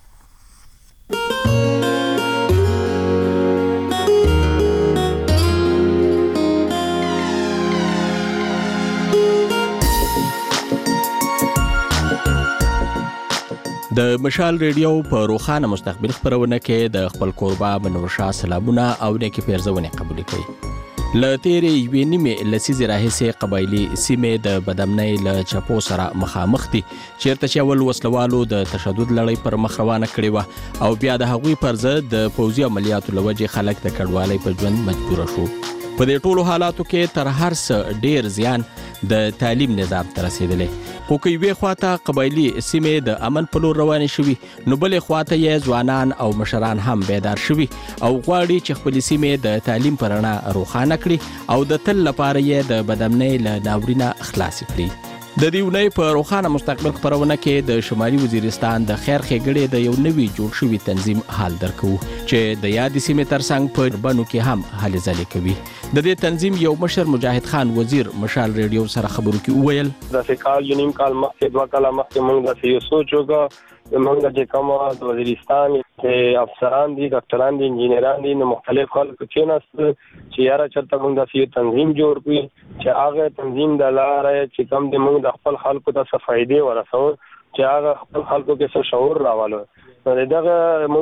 Speaker 2: د مشال ریډیو په روښانه مستقبل خبرونه کې د خپل قربا منور شاه سلامونه او نیکی پیرزونه قبول کړي. ل تیرې یوې نیمې لسیزې راهیسې قبایلی سیمې د بدامنۍ له چپو سره مخامخ دي، چیرته چې اول وسلوالو د تشدد لړۍ پر مخ روانه کړې وه او بیا د هغوی پر ضد د پوځي عملیاتو له وجې خلک د کډوالۍ په ژوند مجبوره شو. په دې ټولو حالاتو کې تر هر څه ډیر زیان د تعلیم نظام ته رسیدلی. خو که یوې خواته قبایلي سیمې د امن په لور روانې شوي، نو بلې خواته یې ځوانان او مشران هم بیدار شوي او غواړي چې خپلې سیمې د تعلیم په رڼا روښانه کړي او د تل لپاره یې د بدامنۍ له ناورینه خلاصې کړي. د دې اونۍ په روښانه مستقبل خبرونه کې د شمالي وزیرستان د خیر ښېګړې د یو نوي جوړ شوي تنظیم حال درکو چې د یادې سیمې ترڅنګ په بنو کې هم هلې ځلې کوي. د دې تنظیم یو مشر مجاهد خان وزیر مشال ریډیو سره خبرو کې وویل
Speaker 4: داسې کال یو نیم کال مخکې دوه کاله مخکې موږ داسې یو سوچ وکړو موږ چې کوم د وزیرستان کې افسران دي، ډاکټران دي، انجینران دي، نو مختلف خلک کېناستل چې یاره چېرته موږ داسې یو تنظیم جوړ کړو چې هغه تنظیم د لارې چې کوم دی موږ د خپل خلکو ته څه فایدې ورسوو چې هغه خپل خلکو کې څه شعور راولو. نو دغه موږ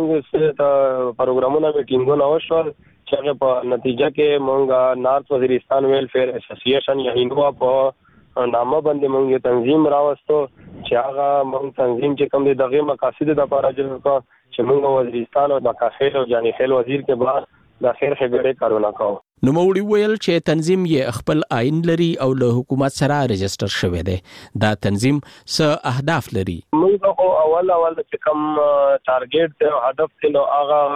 Speaker 4: پروګرامونه میټینګونه وشول چې هغه په نتیجه کې موږ نارت وزیرستان ویلفیر اسوسییشن یا هینوا په نامه باندې موږ یو تنظیم راوستو چې هغه موږ تنظیم چې کوم دی دغه مقاصد د لپاره جوړ کړ چې موږ وزیرستان او مکاخیل او جانی خیل وزیر کې بعد د خیر خبرې کارونه کوو.
Speaker 2: نو موري ویل چې تنظیم یې خپل آئین لري او له حکومت سره رجستر شوی دی. دا تنظیم څه اهداف لري؟
Speaker 4: موږ اول اول چې کوم ټارګټ او هدف دی نو هغه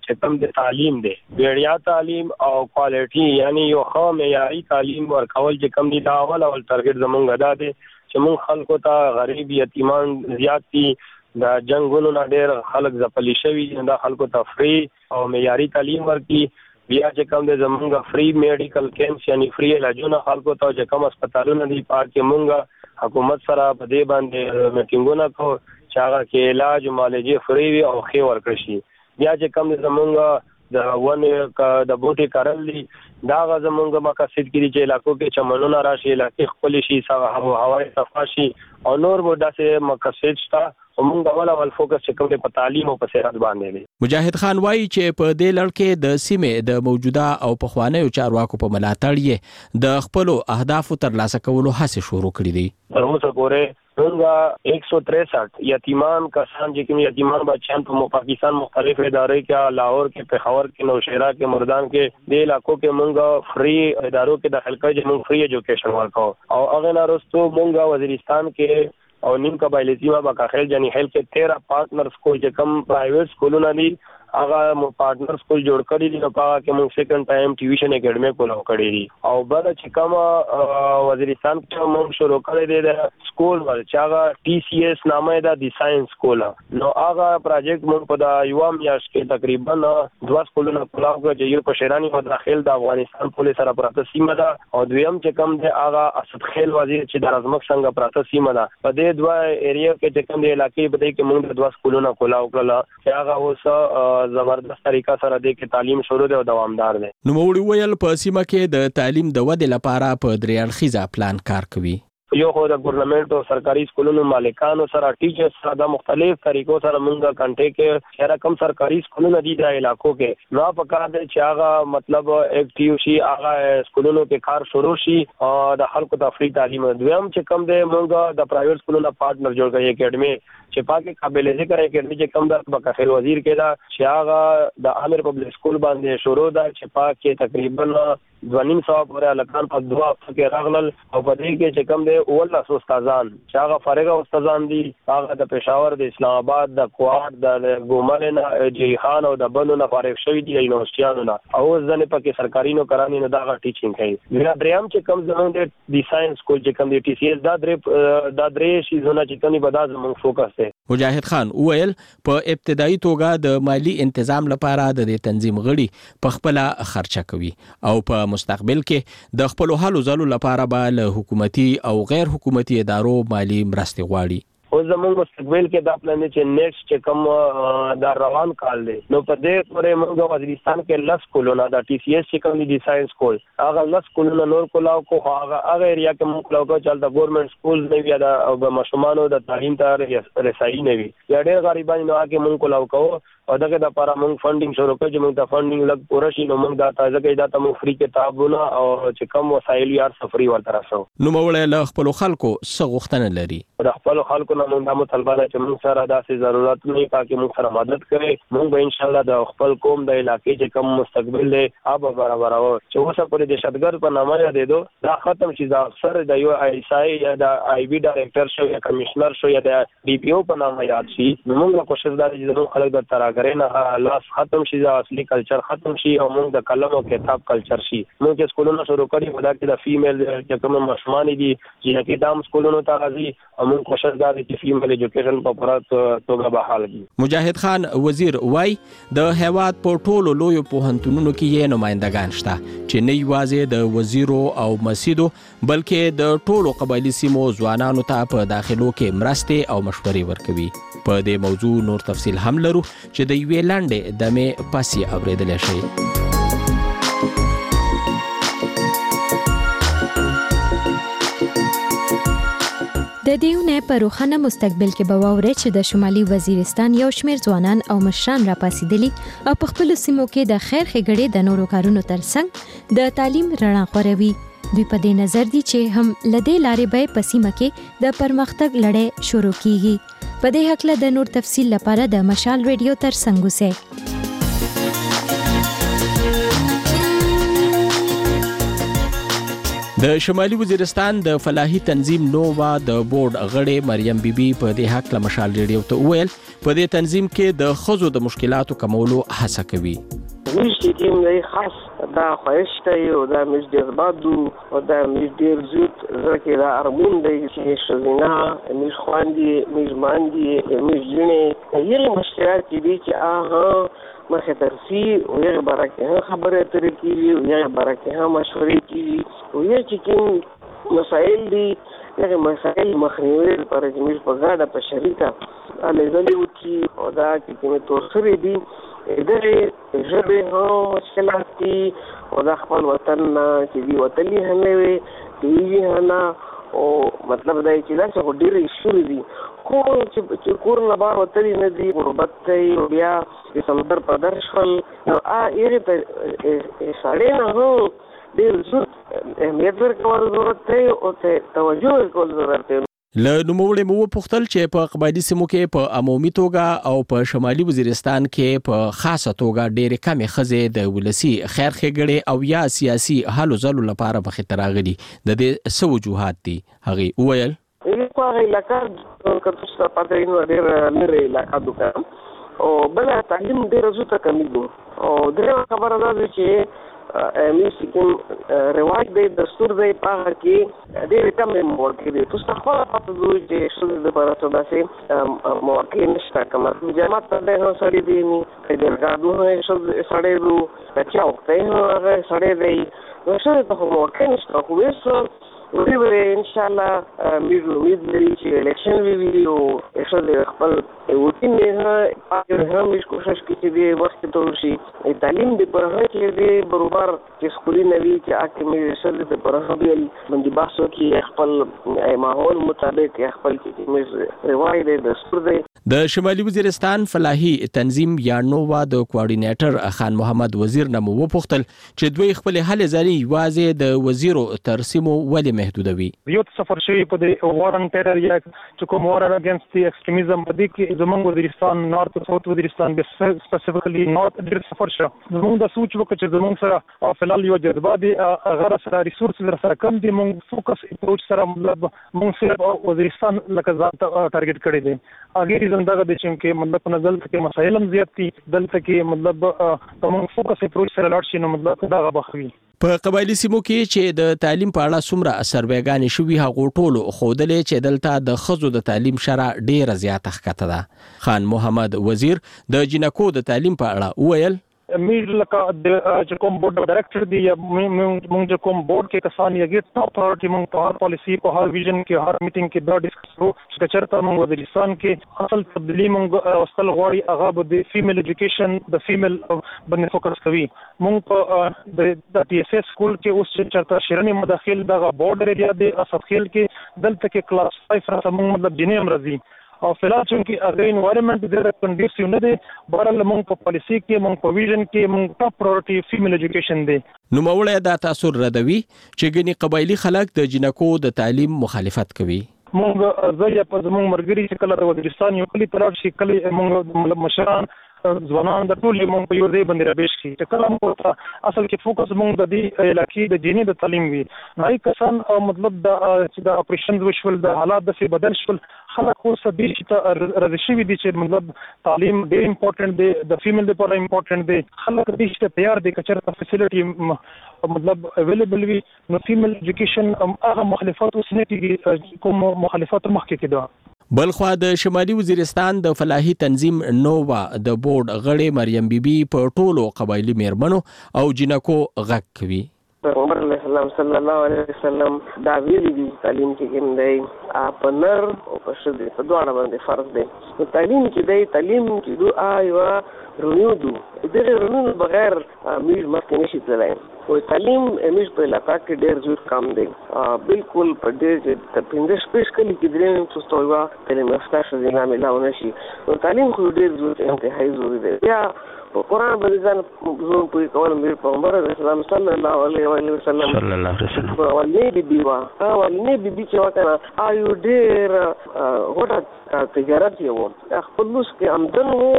Speaker 4: چې کوم د تعلیم دی وړیا تعلیم او کوالټي یعنی یو ښه معیاري تعلیم ورکول چې کوم دی دا اول اول ترغیب زمونږ ادا دی چې مونږ خلکو ته غریب یتیمان زیات دي د جنگونو نه ډېر خلک ځپلي شوي دا خلکو ته فری او معیاري تعلیم ورکړي بیا چې کوم د زمونږ فری میډیکل کیمپس یعنی فری علاجونه خلکو ته چې کوم هسپتالونه دي پاکه مونږ حکومت سره په دې باندې میټینګونه کوو چې هغه کې علاج او معالجې فری وي او ښه ورکړي شي بیا چې کوم د زمونږ د ونه د بوټي کارل دي دا زمونږ مقاصد کې چې علاقو کې چمنونه راشي علاقې خپل شي هوای صفا شي او نور به داسې مقاصد شته ومونږ اول اول فوکس چې کوم په تعلیم او په صحت باندې دی.
Speaker 2: مجاهد خان وایي چې په دې لړ کې د سیمې د موجوده او پخوانیو چارواکو په ملاتړ یې د خپل اهدافو ترلاسه کولو هڅې شروع کړې دي.
Speaker 4: تر اوسه پورې موږ ایک سو تریسٹھ یتیمان کسان چې کوم یتیمان بچیان په پاکستان مختلف ادارې کې لاهور کې پېښور کې نوشهرا کې مردان کې د علاقو کې موږ فری ادارو کې داخل کړي چې موږ فری ایجوکیشن ورکو او هغه نارسته موږ وزیرستان کې او نیم قبایلی سیمه بکاخیل جنی هیل کې تیرہ پارټنر سکول چې کم پرایویټ سکولونه دي هغه مو پارټنر سکول جوړ کړی دي نو هغه کې موږ سیکنډ ټایم ټیویشن اکیډمي کولاو کړی دي او بعد چې کوم وزیرستان کې موږ شروع کړی دی د سکول ول چې هغه ټي سی ایس نامه ده د ساينس سکول نو هغه پروجیکټ موږ په د یو میاش کې تقریبا دوه سکولونه کولاو کړی چې یو په شیرانی او داخل د افغانستان پولیس سره پراته سیمه ده او دویم چې کوم دی هغه اسد خیل وزیر چې د رزمک څنګه پراته سیمه ده په دې دوه ایریا کې چې کوم دی علاقې په دې کې موږ دوه سکولونه کولاو کړل چې هغه اوس زبردست طریقه سره د کې تعلیم شروع دی او دوامدار دی.
Speaker 2: نو موږ ویل په سیمه کې د تعلیم د ودې لپاره په درې اړخیزه پلان کار کوي.
Speaker 4: یو خو د ګورنمنت او سرکاري سکولونو مالکانو سره ټیچرز سره د مختلف طریقو سره موږ کانټیکټ کې چې رقم سرکاري سکولونو دي د علاقو کې نو په کار دی چې هغه مطلب اکټیو شي هغه سکولونو کې کار شروع شي او د خلکو ته فری تعلیم دویم چې کم دی موږ د پرایویټ سکولونو پارټنر جوړ کړی اکیډمي چې پاکه قابل ذکر اکیډمي چې کم د بکاخیل وزیر کې دا چې هغه د عامر پبلک سکول باندې شروع ده چې پاکه تقریبا ځوانین صاحب ورته لکان په دوه کې راغلل او په دې کې چې کم دی اول استادان چې هغه فارغ استادان دي هغه د پېښور د اسلام آباد د کوات د ګومرن جی خان او د بنو نه فارغ شوی دي یونیورسيټانو نه او ځنه پکې سرکاري نو کرانی نه دا ټیچینګ کوي بیا دریم چې کم زموږ د ساينس سکول چې کم دی ټي سی ایس دا درې دا درې شي زونه چې کمی بدا زموږ فوکس دی.
Speaker 2: مجاهد خان وویل په ابتدایي توګه د مالی تنظیم لپاره د دې تنظیم غړي په خپل خرچه کوي او په مستقبل کې د خپل حل زلو لپاره به له حکومتي او غیر حکومتي ادارو مالی مرستې غواړي.
Speaker 4: او زموږ مستقبل کې دا پلان چې نیکسټ چې کوم دا روان کال دی نو په دې پورې موږ وزیرستان کې لس کولونه دا ټي سی ایس چې کوم دي ساينس سکول هغه لس کولونه نور کولاو کو هغه هغه ایریا کې موږ کولاو کو چې د ګورنمنت سکول نه وي دا او مشمانو د تعلیم ته رسایي نه وي یا ډېر غریبان نو هغه موږ کولاو کو او دغه د لپاره موږ فندینګ شروع کړو چې موږ د فندینګ لګ پوره شي نو موږ دا تازه کې دا ته موږ فری کتابونه او چې کوم وسایل یې سفري ورته راسو
Speaker 2: نو موږ له خپل خلکو څه غوښتنه لري
Speaker 4: د خپل خلکو نه موږ د مطالبه چې موږ سره داسې ضرورت نه پاکي موږ سره مدد کوي موږ به ان شاء الله د خپل قوم د علاقې چې کوم مستقبل له آب برابر او چې اوسه پرې د شتګر په نامه یاد دو دا ختم شي دا افسر د یو آی اس آی یا د آی بي ډایرکټر شو یا کمشنر شو یا د ډي پی او په نامه یاد شي موږ کوشش دا چې موږ خلک د تراګرې نه ختم شي دا اصلي کلچر ختم شي او موږ د قلم او کتاب کلچر شي موږ چې سکولونو شروع کړی ودا کې د فیمیل چې کوم مشمان دي چې کې دام سکولونو ته راځي او موږ کوشش دا چې فیمیل ایجوکیشن په پوره توګه بحال کړي.
Speaker 2: مجاهد خان وزیر وای د هیواد په ټولو لوی پوهنتونونو کې یې نمائندگان شته چې نه یوازې د وزیرو او مسیدو بلکې د ټولو قبایلی سیمو ځوانانو ته په داخلو کې مرستې او مشورې ورکوي. په دې موضوع نور تفصیل هم لرو چې د یوې لاندې دمې پاسي اوریدل شي.
Speaker 7: د دیونه په روښانه مستقبل کې به واوري چې د شمالي وزیرستان یو شمېر ځوانان او مشران را پاسېدلي او په خپل سیمو کې د خیر ښېګړې د نورو کارونو ترڅنګ د تعلیم رڼا خوروي. دوی په دې نظر دي چې هم لدې لارې به په سیمه کې د پرمختګ لړۍ شروع کیږي. په دې هکله د نور تفصیل لپاره د مشال ریډیو ترڅنګ اوسئ.
Speaker 2: د شمالي وزیرستان د فلاحي تنظیم نووا د بورډ غړې مریم بیبي په دې حق له مشال ریډیو ته وویل په دې تنظیم کې د ښځو د مشکلاتو کمولو هڅه کوي.
Speaker 5: موږ چې کوم دی خاص دا خواهش دی او دا موږ ډېر بادو او دا موږ ډېر زیات ځکه دا ارمون دی چې ښځینه موږ خواندي موږ ماندي موږ جنې یې مشکلات دي چې آها مخه ترسي او یې برکه خبره ترې کیږي او یې برکه مشورې کیږي او یې چې کوم مسائل دي هغه مسائل مخنیوي لپاره چې موږ په ګډه په شریکه الیزلې وکړي او دا چې کوم تورسري دي دغه ژبه هم مشکلات دي او د خپل وطن چې دی وطني هم وي دی نه او مطلب دا چې دا څه ډېر شوري دي خو چې کور نه بار وتلی نه دي غربت کوي او بیا د سمندر په درشل نو ا یې ته سړی نه هو ډېر زیات اهمیت ورکول ضرورت دی او ته توجه ورکول ضرورت دی.
Speaker 2: له نوموړي مو پوښتل چې په قبایلي سیمو کې په عمومي توګه او په شمالي وزیرستان کې په خاصه توګه ډېرې کمې ښځې د ولسي خیر ښېګړې او یا سیاسي هلو ځلو لپاره مخې ته راغلي د دې څه وجوهات دي. هغې وویل
Speaker 5: په هغه علاقه که تاسو ته پته وي نو ډېره لرې علاقه ده او بله تعلیم ډېره زوته کمیږي او درېیمه خبره دا ده چې موږ چې کوم رواج دی دستور دی په هغه کې ډېرې کمې مواقع دي. تاسو ته خپله پته ده چې ښځې دپاره څه داسې مواقع نشته که مطلب جماعت ته دی هم سړی دی که جرګادو هم سړی دو که چوک ته هم هغه سړی دی نو ښځې ته خو مواقع نشته خو اوس وی به ان شاء الله موږ امید لري چې الیکشن وی او ښځې خپل وکین نه پاتې هم موږ کوشش کوي چې د وخت ته ورشي تعلیم د پر هغه کې د برابر چې سکولي نوي چې اکه موږ ښځې د پر هغه بیل باندې باسو کې خپل ماحول مطابق خپل کې موږ روایت د دستور دی.
Speaker 2: د شمالي وزیرستان فلاحي تنظیم یا نووا د کوارډینیټر خان محمد وزیر نه مو وپوښتل چې دوی خپل هلې ځلې یوازې د وزیرو ترسیمو ولې محدودوي.
Speaker 6: یو سفر شوی په د وارن ټیرر یا چې کوم وارن اگینست دی ایکستریمیزم په دې کې زموږ وزیرستان نارت او ساوث وزیرستان به سپیسیفیکلی نارت ډېر سفر شو. زموږ د سوچ وکړه چې زموږ سره فلال یو جذبه دي هغه سره ریسورسز سره کم دي موږ فوکس اپروچ سره مطلب موږ صرف وزیرستان لکه ځان ټارګټ کړی دی. هغه زندګه د چې کې مطلب په نظر کې مسایل هم زیات دي دلته کې مطلب کوم فوکس اپروچ سره لاړ شي نو مطلب دا غوښوي.
Speaker 2: په قبایلی سیمو کې چې د تعلیم په اړه څومره سروېګانې شوي هغو ټولو ښودلې چې دلته د ښځو د تعلیم شرح ډېره زیاته ښکته ده. خان محمد وزیر د جنکو د تعلیم په اړه وویل
Speaker 6: موږ لکه چې کوم بورډ ډایرکټر دی یا موږ چې کوم بورډ کې کسان یې ټاپ اتھارټي موږ په هر پالیسی په هر ویژن کې هر میټینګ کې دا ډیسکس کوو چې چېرته موږ وزیرستان کې اصل تبدیلي موږ واستل غواړي هغه به د فیمیل ایجوکیشن د فیمیل باندې فوکس کوي. موږ په د ټي ایس ایس سکول کې اوس چې چېرته شیرني مداخل دغه بورډ ایریا دی اسدخیل کې دلته کې کلاس فایو سره موږ مطلب جنې هم راځي او فلال چې هغه انوایرنمنت ډېر کنډیسیو نه دی بهرحال موږ په پالیسي کې موږ په ویژن کې موږ ټاپ پرایورټي فیمیل ایجوکیشن دی.
Speaker 2: نوموړی دا تاثر ردوي چې ګنې قبایلي خلک د جنکو د تعلیم مخالفت کوي.
Speaker 6: موږ زه یا په زموږ مرګري چې کله د وزیرستان یو کلی تلاړ شي کله موږ مشران ځوانان د ټول موږ په یو ځای باندې رابېش کی چې کله موږ اصل کې فوکس موږ د دې علاقې د جینې د تعلیم وی نه کسان مطلب د چې د اپریشن وشول د حالات د څه بدل شول خلک خو سبي چې راځي شوی دي چې مطلب تعلیم ډېر امپورټنت دی د فیمیل لپاره امپورټنت دی خلک دې چې تیار دي چې چېرته فیسیلیټي مطلب اویلیبل وي نو فیمیل ایجوکیشن هغه مخالفت اوس نه کیږي کوم مخالفت مخکې کېده.
Speaker 2: بلخوا د شمالي وزیرستان د فلاحي تنظیم نووا د بورډ غړې مریم بیبي په ټولو قبایلی میرمنو او جنکو غږ کوي.
Speaker 5: پیغمبر علیه السلام صلی الله علیه وسلم دا ویلي دي تعلیم چې کوم دی په نر او په ښځې په دواړه باندې فرض دی. نو تعلیم چې دی تعلیم چې دو یوه رونیو دو دغه رونیو بغیر موږ مخکې نشي تللی او تعلیم موږ په علاقه کې ډېر زیات کم دی بالکل په ډېر چې پنځه شپږ کلي کې درې نیم څو یوه تعلیم یافته ښځینه میلاو نه شي نو تعلیم خو ډېر زیات انتهایي ضروري دی. بیا قرآن باندې ځان زوم پوي کول مې پیغمبر علیه السلام صلی الله علیه وسلم
Speaker 15: صلی الله علیه وسلم
Speaker 5: ولې بیبي وا ولې بیبي چې وکړه آیو ډېر غوټه تجارت یو خپل لوس کې آمدن وو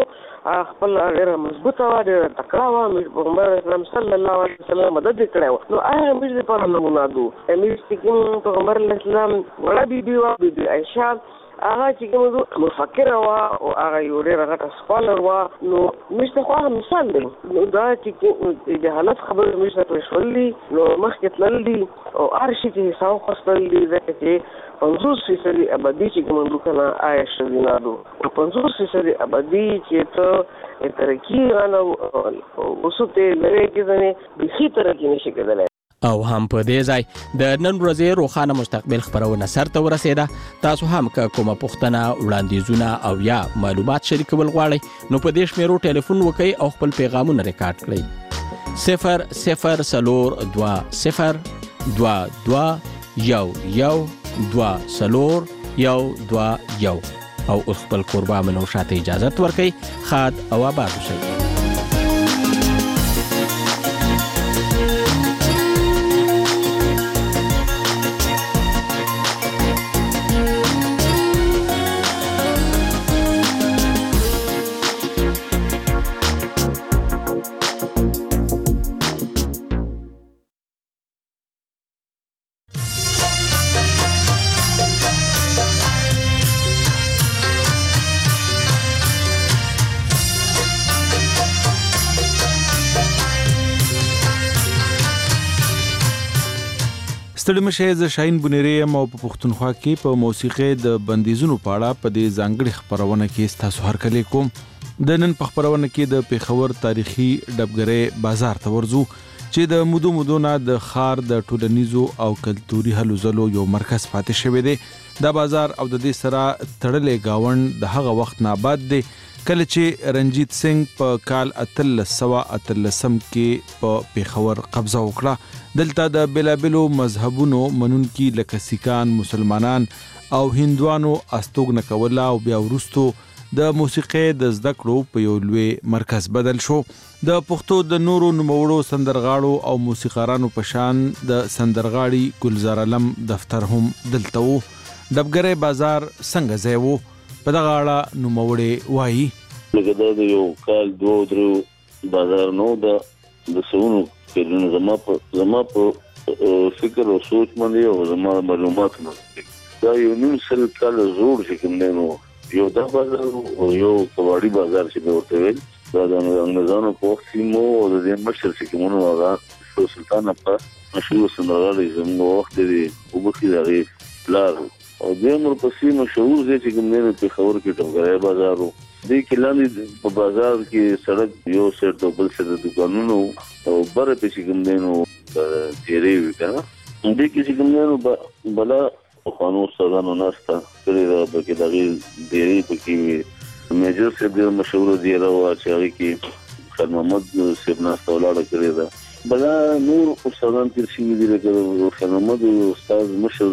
Speaker 5: خپل ډېر مضبوطه و ډېر تکړه و امیر پیغمبر اسلام صلی الله علیه وسلم مدد کړی نو هغه امیر لپاره نمونه دو امیر چې کوم پیغمبر اسلام وړه بیبي و بیبي عائشه هغه چې کوم مفکره و او هغه یو ډېر غټه سکالر و نو مشته خو هغه مثال دی نو دا چې د حالت خبرې مشته پرېښولي نو مخکې تلل دي او هر شي چې حساب خواستل دي ځکه چې پنځوس فیصدي ابدي چې کوم دوکنه آیا شوینا دو او پنځوس فیصدي ابدي چې ته ترقی غنو اوسو ته لري کې ځنه بيخي ترقی نشي کېدلی
Speaker 2: او هم په دې ځای د نن ورځې روښانه مستقبل خبرونه سرته ورسېده تاسو هم که کومه پوښتنه وړاندیزونه او یا معلومات شریکول غواړئ نو په دې شمیرو ټلیفون وکړئ او خپل پیغامونه ریکارډ کړئ صفر صفر څلور دوه صفر دوه دوه یو یو دوه څلور یو دوه یو او اوس خپل قربا منو شاته اجازه ورکړئ خاد او آباد اوسئ
Speaker 8: ستړي مشه ز شاهین بنيري مو په پښتونخوا کې په موسیقي د بندیزونو پاړه په دې ځانګړي خبرونه کې تاسو هر کله کوم د نن په خبرونه کې د پیښور تاریخي ډبګرې بازار ته ورځو چې د مودو مودو نه د خار د ټولنیزو او کلتوري هلو ځلو یو مرکز پاتې شوی دی دا بازار او د دې سره تړلې گاوند د هغه وخت نه بعد دی کله چې رنجیت سنگ په کال اتلس سوه اتلسم کې په پیښور قبضه وکړه دلته د بلابلو مذهبونو منونکي لکه سیکان مسلمانان او هندوانو استوګنه کوله او بیا وروستو د موسیقي د زده کړو په یو لوی مرکز بدل شو د پښتو د نورو نوموړو سندرغاړو او موسیقارانو په شان د سندرغاړي ګلزار علم دفتر هم دلته وو ډبګرې بازار څنګه ځای وو په دغه اړه نوموړی وایي
Speaker 10: لکه دا د یو کال دوه درې بازار نو د د سونو کېدنه زما په زما په فکر او سوچ باندې او زما معلومات باندې دا یو نیم سل کال زوړ چې کوم نو یو دا بازار او یو کواړی بازار چې ورته ویل دا د انګريزانو په وخت کې مو د دې مشر چې کومو هغه سلطان په مشهور سندرغاړي زموږ وخت دی او بخي دغه لار او د امر پسې مشهور دي چې کوم نه په خبر کې ټوګړی بازارو د کلاندې په بازار کې سړک یو سر ته بل سر د دکانونو او بر په چې کوم نه تیرې وکړه د کې چې کوم نه بلا قانون سره ناشته کړی دا په کې دغه ډېری په کې میجر سره د مشهور دی راو چې هغه کې خان محمد سیبنا استولاړه کړی دا بلا نور استادان تیر شي دي لکه خان محمد استاد مشر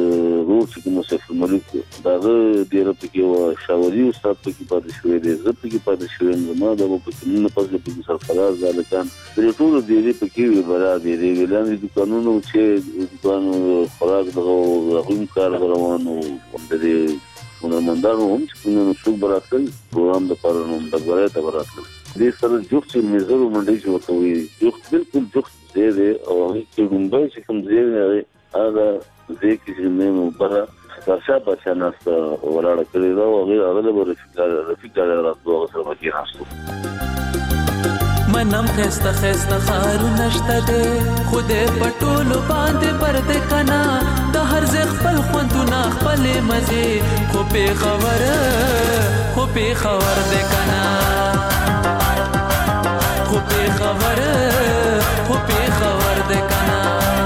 Speaker 10: روح چې مصطفی ملک داغه ډیر په کې او شاوري استاد په کې پاتې شوی دی زه په کې پاتې شوی ما دا په کې نه پاتې په کې سرفراز ځلکان د ټول دی په کې برا دی دی ویلان د قانونو چې دکان خوراک دغه غوم کار روانو د دې ونمندانو هم چې نو څو براتل پروګرام د پرونو د غوړې ته براتل دې سره جوخت میزرو منډي جوړ کوي جوخت بالکل جوخت دی دی او هیڅ کومبای چې کوم دی هغه دې کې نو برا تاسو په شانست ولاړ کړی دا او هغه هغه به رفیق رفیق راځو سره کې راځو
Speaker 11: منم خسته خسته خارو نشته دې خوده پټولو باندې پرده کنا د هر ځ خپل خوندونه خپل مزه خو په خبر خو په خبر دې کنا خو په خبر خو په خبر دې کنا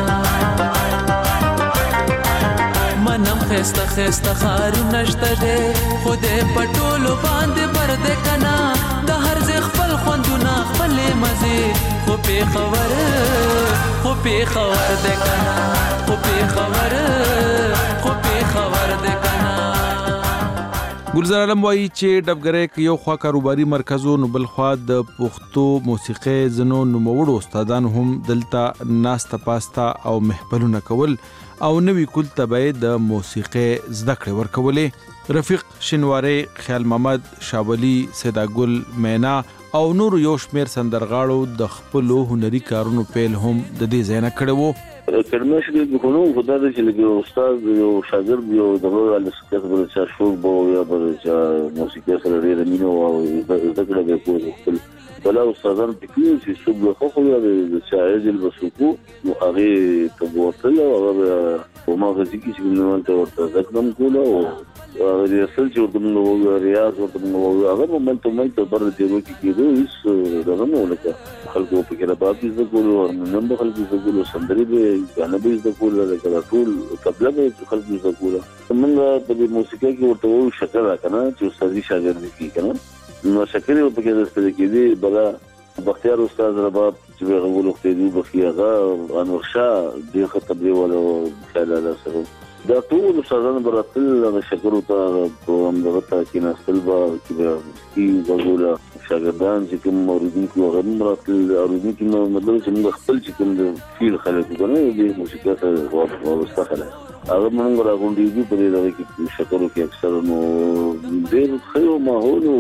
Speaker 11: منم خسته خسته خارو نشته دې خوده پټولو باندې پرده کنا د هر ځ خپل خوندونه خپل مزه خو په خبر خو په خبر دې کنا خو په خبر خو په خبر دې کنا
Speaker 8: ګلزار عالم وایي چې ډبګرۍ کې یو خوا کاروباري مرکزو نو بل خوا د پښتو موسیقي ځینو نوموړو استادان هم دلته ناسته پاسته او محفلونه کول او نوی کول ته د موسیقي زده کړې ورکولې. رفیق شینواری، خیال محمد، شاولی، سیداګل، مینا او نور یو شمیر سندرغاړو د خپلو هنري کارونو پیل هم د دې ځای نه کړی و.
Speaker 10: کلمه شې د کومو خدای دې چې یو استاد یو شاګرد یو دغه له سکه بل څه شو بو یا بل څه موسیقي سره لري مينو او زده کړه به کوو بل استادان پکې چې څو خو خو د شاعر د بسوکو نو هغه ته ورته او هغه ما غږی چې نو ته ورته ځکم کوله او ریاضل چې ورته نو ریاض ورته نو هغه مومنت مومنت بر دې ورو کې کېدو هیڅ دغه نو لکه خلکو په کې راځي چې کولو او نن به خلکو چې کولو سندري به غانه به چې کولو لکه ټول قبل به خلکو چې کولو موږ په موسیقي کې ورته وو شکر راکنه چې استادي شاګرد کې کنه نو شکر یو په کې د کې دی بلا بختیار استاد رباب چې هغه وخت دی بخیاغه انور شاه د خطبه ولا خیال الله سره دا ټول استادان براتل هغه شکر ته کوم دغه کې نسل با چې وګوره شاګردان چې کوم موردین کو هغه براتل اوردین کې مطلب چې موږ خپل چې کوم د فیل خلک کنه د موسیقي سره وابسته هغه موږ راغونډي په دې دغه کې شکر کې اکثر نو ډېر خیر ماحول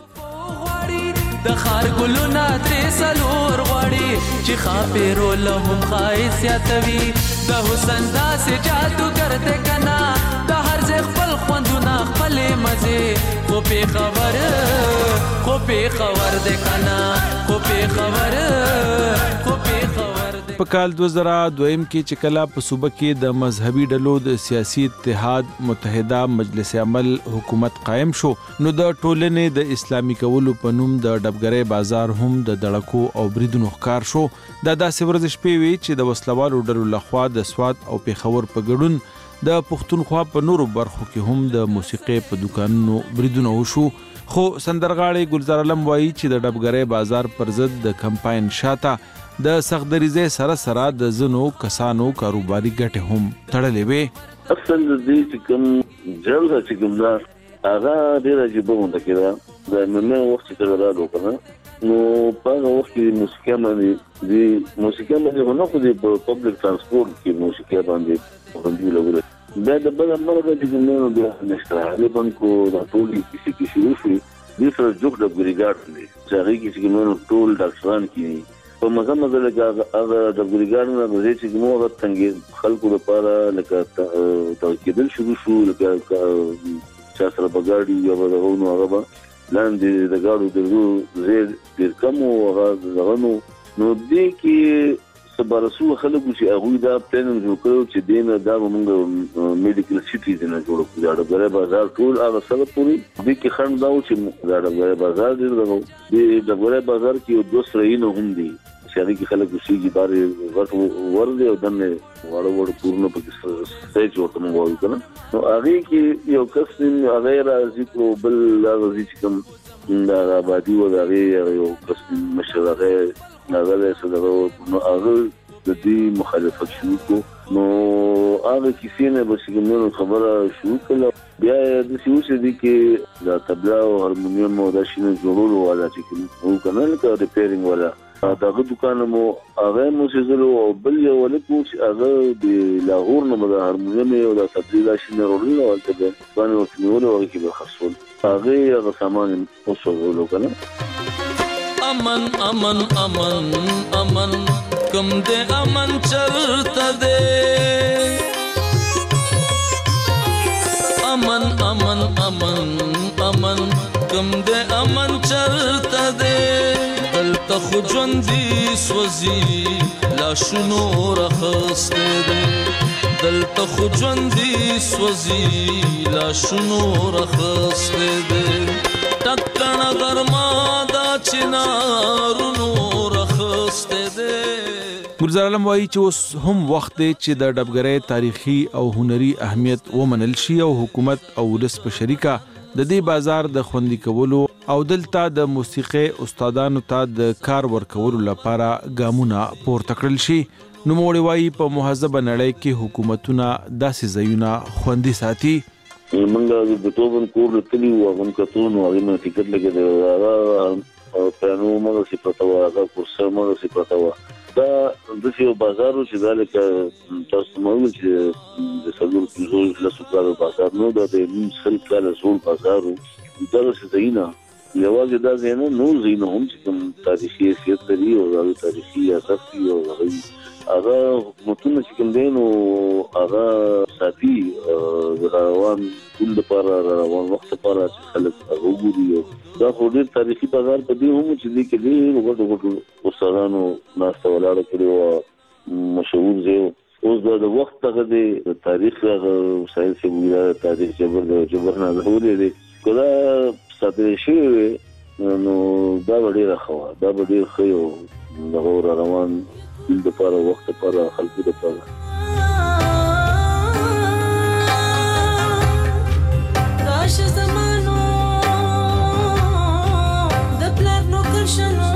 Speaker 11: د خار ګلونه درې سلور غوړي چې خاپیرو لهم خایسیاتوي د حسن داسې جادوګر دی کنا د هر ځای خپل خوندونه خپلې مزې خو پې خبر خو پې خبر دی کنا خو پې خبر خو پې خبر دی.
Speaker 8: په کال دوه زره دویم کې چې کله په صوبه کې د مذهبي ډلو د سیاسي اتحاد متحده مجلس عمل حکومت قائم شو نو د ټولنې د اسلامي کولو په نوم د ډبګرۍ بازار هم د دړکو او بریدونو ښکار شو. دا داسې ورځ شپې وي چې د وسلوالو ډلو لخوا د سوات او پیښور په ګډون د پښتونخوا په نورو برخو کې هم د موسیقي په دکانونو بریدونه وشو. خو سندرغاړي ګلزار عالم وایي چې د ډبګرۍ بازار پر ضد د کمپاین شاته د سختدریزه سره سره د زنو کسانو کاروباري ګټه هم تړلې وي.
Speaker 10: اصل دې چې کوم جلسه چې کوم دا هغه ډېر عجیب ونده کېده د مېمه وخت چې راغلو کنه نو په هغه وخت کې موسیقي باندې د موسیقي باندې نو خو د پبلک ترانسپورت کې موسیقي باندې باندې لګول دا د بل مرګ چې نو د نشته باندې کو د ټولي کسی کسی وشي د سره جوړ د ګریګارد دی چې هغه کې چې نو ټول ډاکټران کې په مزه مزه لګا هغه د ګریګارد نه د چې نو هغه څنګه خلکو لپاره لکه تاکیدل شروع شو لکه چا سره بغاړي یا بدغونو هغه لاندې د ګاړو د زیر ډیر کم او هغه دغنو نو دې کې سبارسو خلکو چې هغه دا پلان جوړ کړو چې دینه دا موږ میډیکل سټیز نه جوړ کړو دا د بازار ټول هغه سره پوری دې کې خند داو چې دا د بازار دی دغه دې د غوړې بازار کې دوه سرینو هم دي چې کې خلک شي بارې ورته ورده او دنه وړ وړ پورنه په سټیج ورته مو وایو کنه نو هغه کې یو کس هغه راځي کو بل راځي چې کوم دا آبادی و هغه یو کس مشر هغه هغه سره نو هغه د دې مخالفت شروع کو نو هغه کسی نه به څنګه خبره شروع کړه بیا د سیوسه دي کې دا تبلا او هارمونیم او د شینو جوړولو والا چې کوم کنه لکه ریپیرینګ والا داغه دکان مو هغه مو سيزلو او بل یو ولکو چې هغه د لاهور نه د هارمونیم او د تبدیل شینه رول او ته باندې وسنیول او کې به خصول هغه هغه سامان اوسولو کنه
Speaker 11: امن امن امن امن کم دې امن چرته دې امن امن امن امن کم دې امن چرته دې دلته خو ژوندې سوځي لا شنو راخسته دې دلته خو ژوندې سوځي لا شنو راخسته دې ټکړه غرما دا چنارونو راخسته دې.
Speaker 8: ګلزار عالم وایي چې اوس هم وخت دی چې د ډبګرۍ تاریخي او هنري اهمیت ومنل شي او حکومت او ولس په شریکه د دې بازار د خوندي کولو او دلته د موسیقي استادانو ته د کار ورکولو لپاره ګامونه پورته کړل شي. نو موړي وایي په مهذب نړۍ کې حکومتونه داسې ځایونه خوندي ساتي
Speaker 10: منګه د توبن کور تلی و غون کتون او ما ټیکټ لګیدل هغه پلانو مګه سی پتاوه هغه کورسه مګه سی پتاوه دا د یو بازارو چې دالک تاسو مو چې د سلور کیلو له سوقارو بازار نو د سل کاله سول بازارو دا څه زینا یوازې دا زینه نو زینه هم چې کوم تاریخي حیثیت لري او د تاریخي اساس او هغه متونه چې کوم دین او هغه ساتي روان ټول لپاره روان وخت لپاره خلک وګوري دا خو ډېر تاریخي بازار په دې هم چې دې کې ډېر وګړو وګړو استادانو ناسته ولاړه کړي او مشهور دی اوس د وخت څخه د تاریخ ساينس ویلا تاریخ جبر جبر نه ضروري دی کله ستاسو شي نو دا ډېر ښه دا ډېر ښه یو د روان د لپاره وخت لپاره خلکو لپاره راش زمانو د پلان نو کرشنو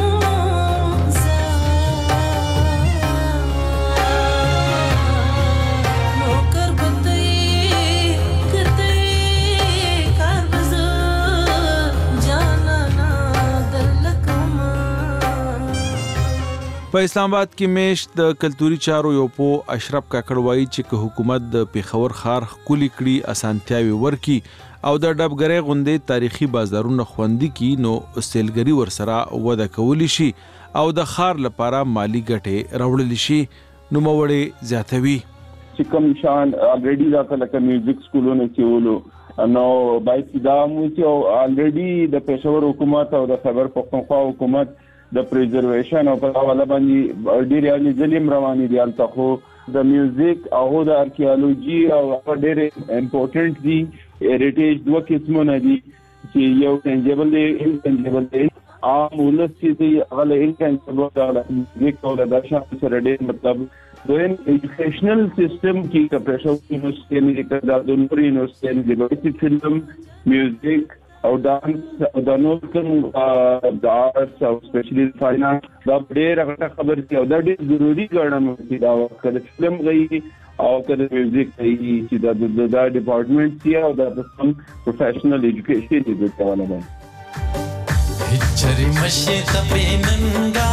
Speaker 8: په اسلام آباد کې میشت د کلتوري چارو یو په اشرف کاکړوای چې حکومت د پیښور ښار خولي کړي اسانتیاوي ورکي او د ډبګرې غوندې تاریخي بازارونه خوندي کی نو سیلګری ورسره وده کولی شي او د ښار لپاره مالی ګټه راوړل شي نو موړې زیاتوي
Speaker 9: چې کوم شان اګریډي دا لکه میوزیک سکولونه کېولو نو باید دا مو چې الریډي د پېښور حکومت او د خبر پښتونخوا حکومت د پریزرویشن او په حواله باندې ډېر یالي ظلم رواني دي البته خو د میوزیک او د آرکیالوجي او ډېر امپورټنت دي هریټیج دوه قسمونه دي چې یو ټنجبل دی انټنجبل دی عام ولس چې دی هغه انټنجبل د میوزیک او د شان سره ډېر مطلب دویم ایجوکیشنل سیستم کې د پرشو یونیورسيټي د نور یونیورسيټي د فلم میوزیک او ډانس او د نور کوم د آرټس او سپیشلی فاینانس دا ډېر هغه خبر دی او دا ډېر ضروری ګڼم چې دا کله فلم غي او کله میوزیک غي چې دا د دا ډپارټمنټ دی او دا سم پروفیشنل ایجوکیشن دی د حواله باندې
Speaker 11: هچري مشي تپیننګا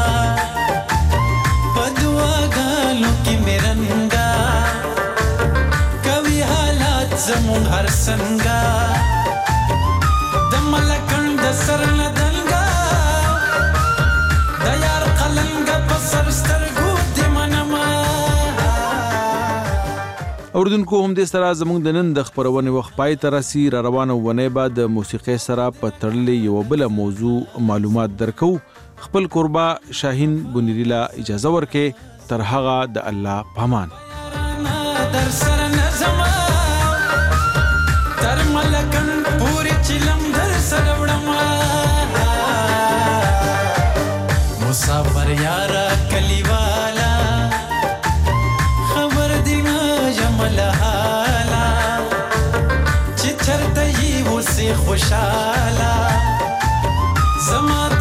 Speaker 11: پدوا غالو کې میرنګا کوي حالات زمون هر څنګه ملکند سرل دلګا د یار قلنګ په سر سترګو د منما
Speaker 8: اوردونکو هم د سره زموږ د نن د خبرونه وخت پای تر سي روانه ونه بعد د موسیقي سره په تړلې یو بل موضوع معلومات درکو خپل قربا شاهین بنيريلا اجازه ورکې تر هغه د الله پامان در سره نظم تر ملکند پوری چلم مسافر یارا کلیوالا خبر دینا جمل حالا چی چرته ہی وہ سے خوشالا زمان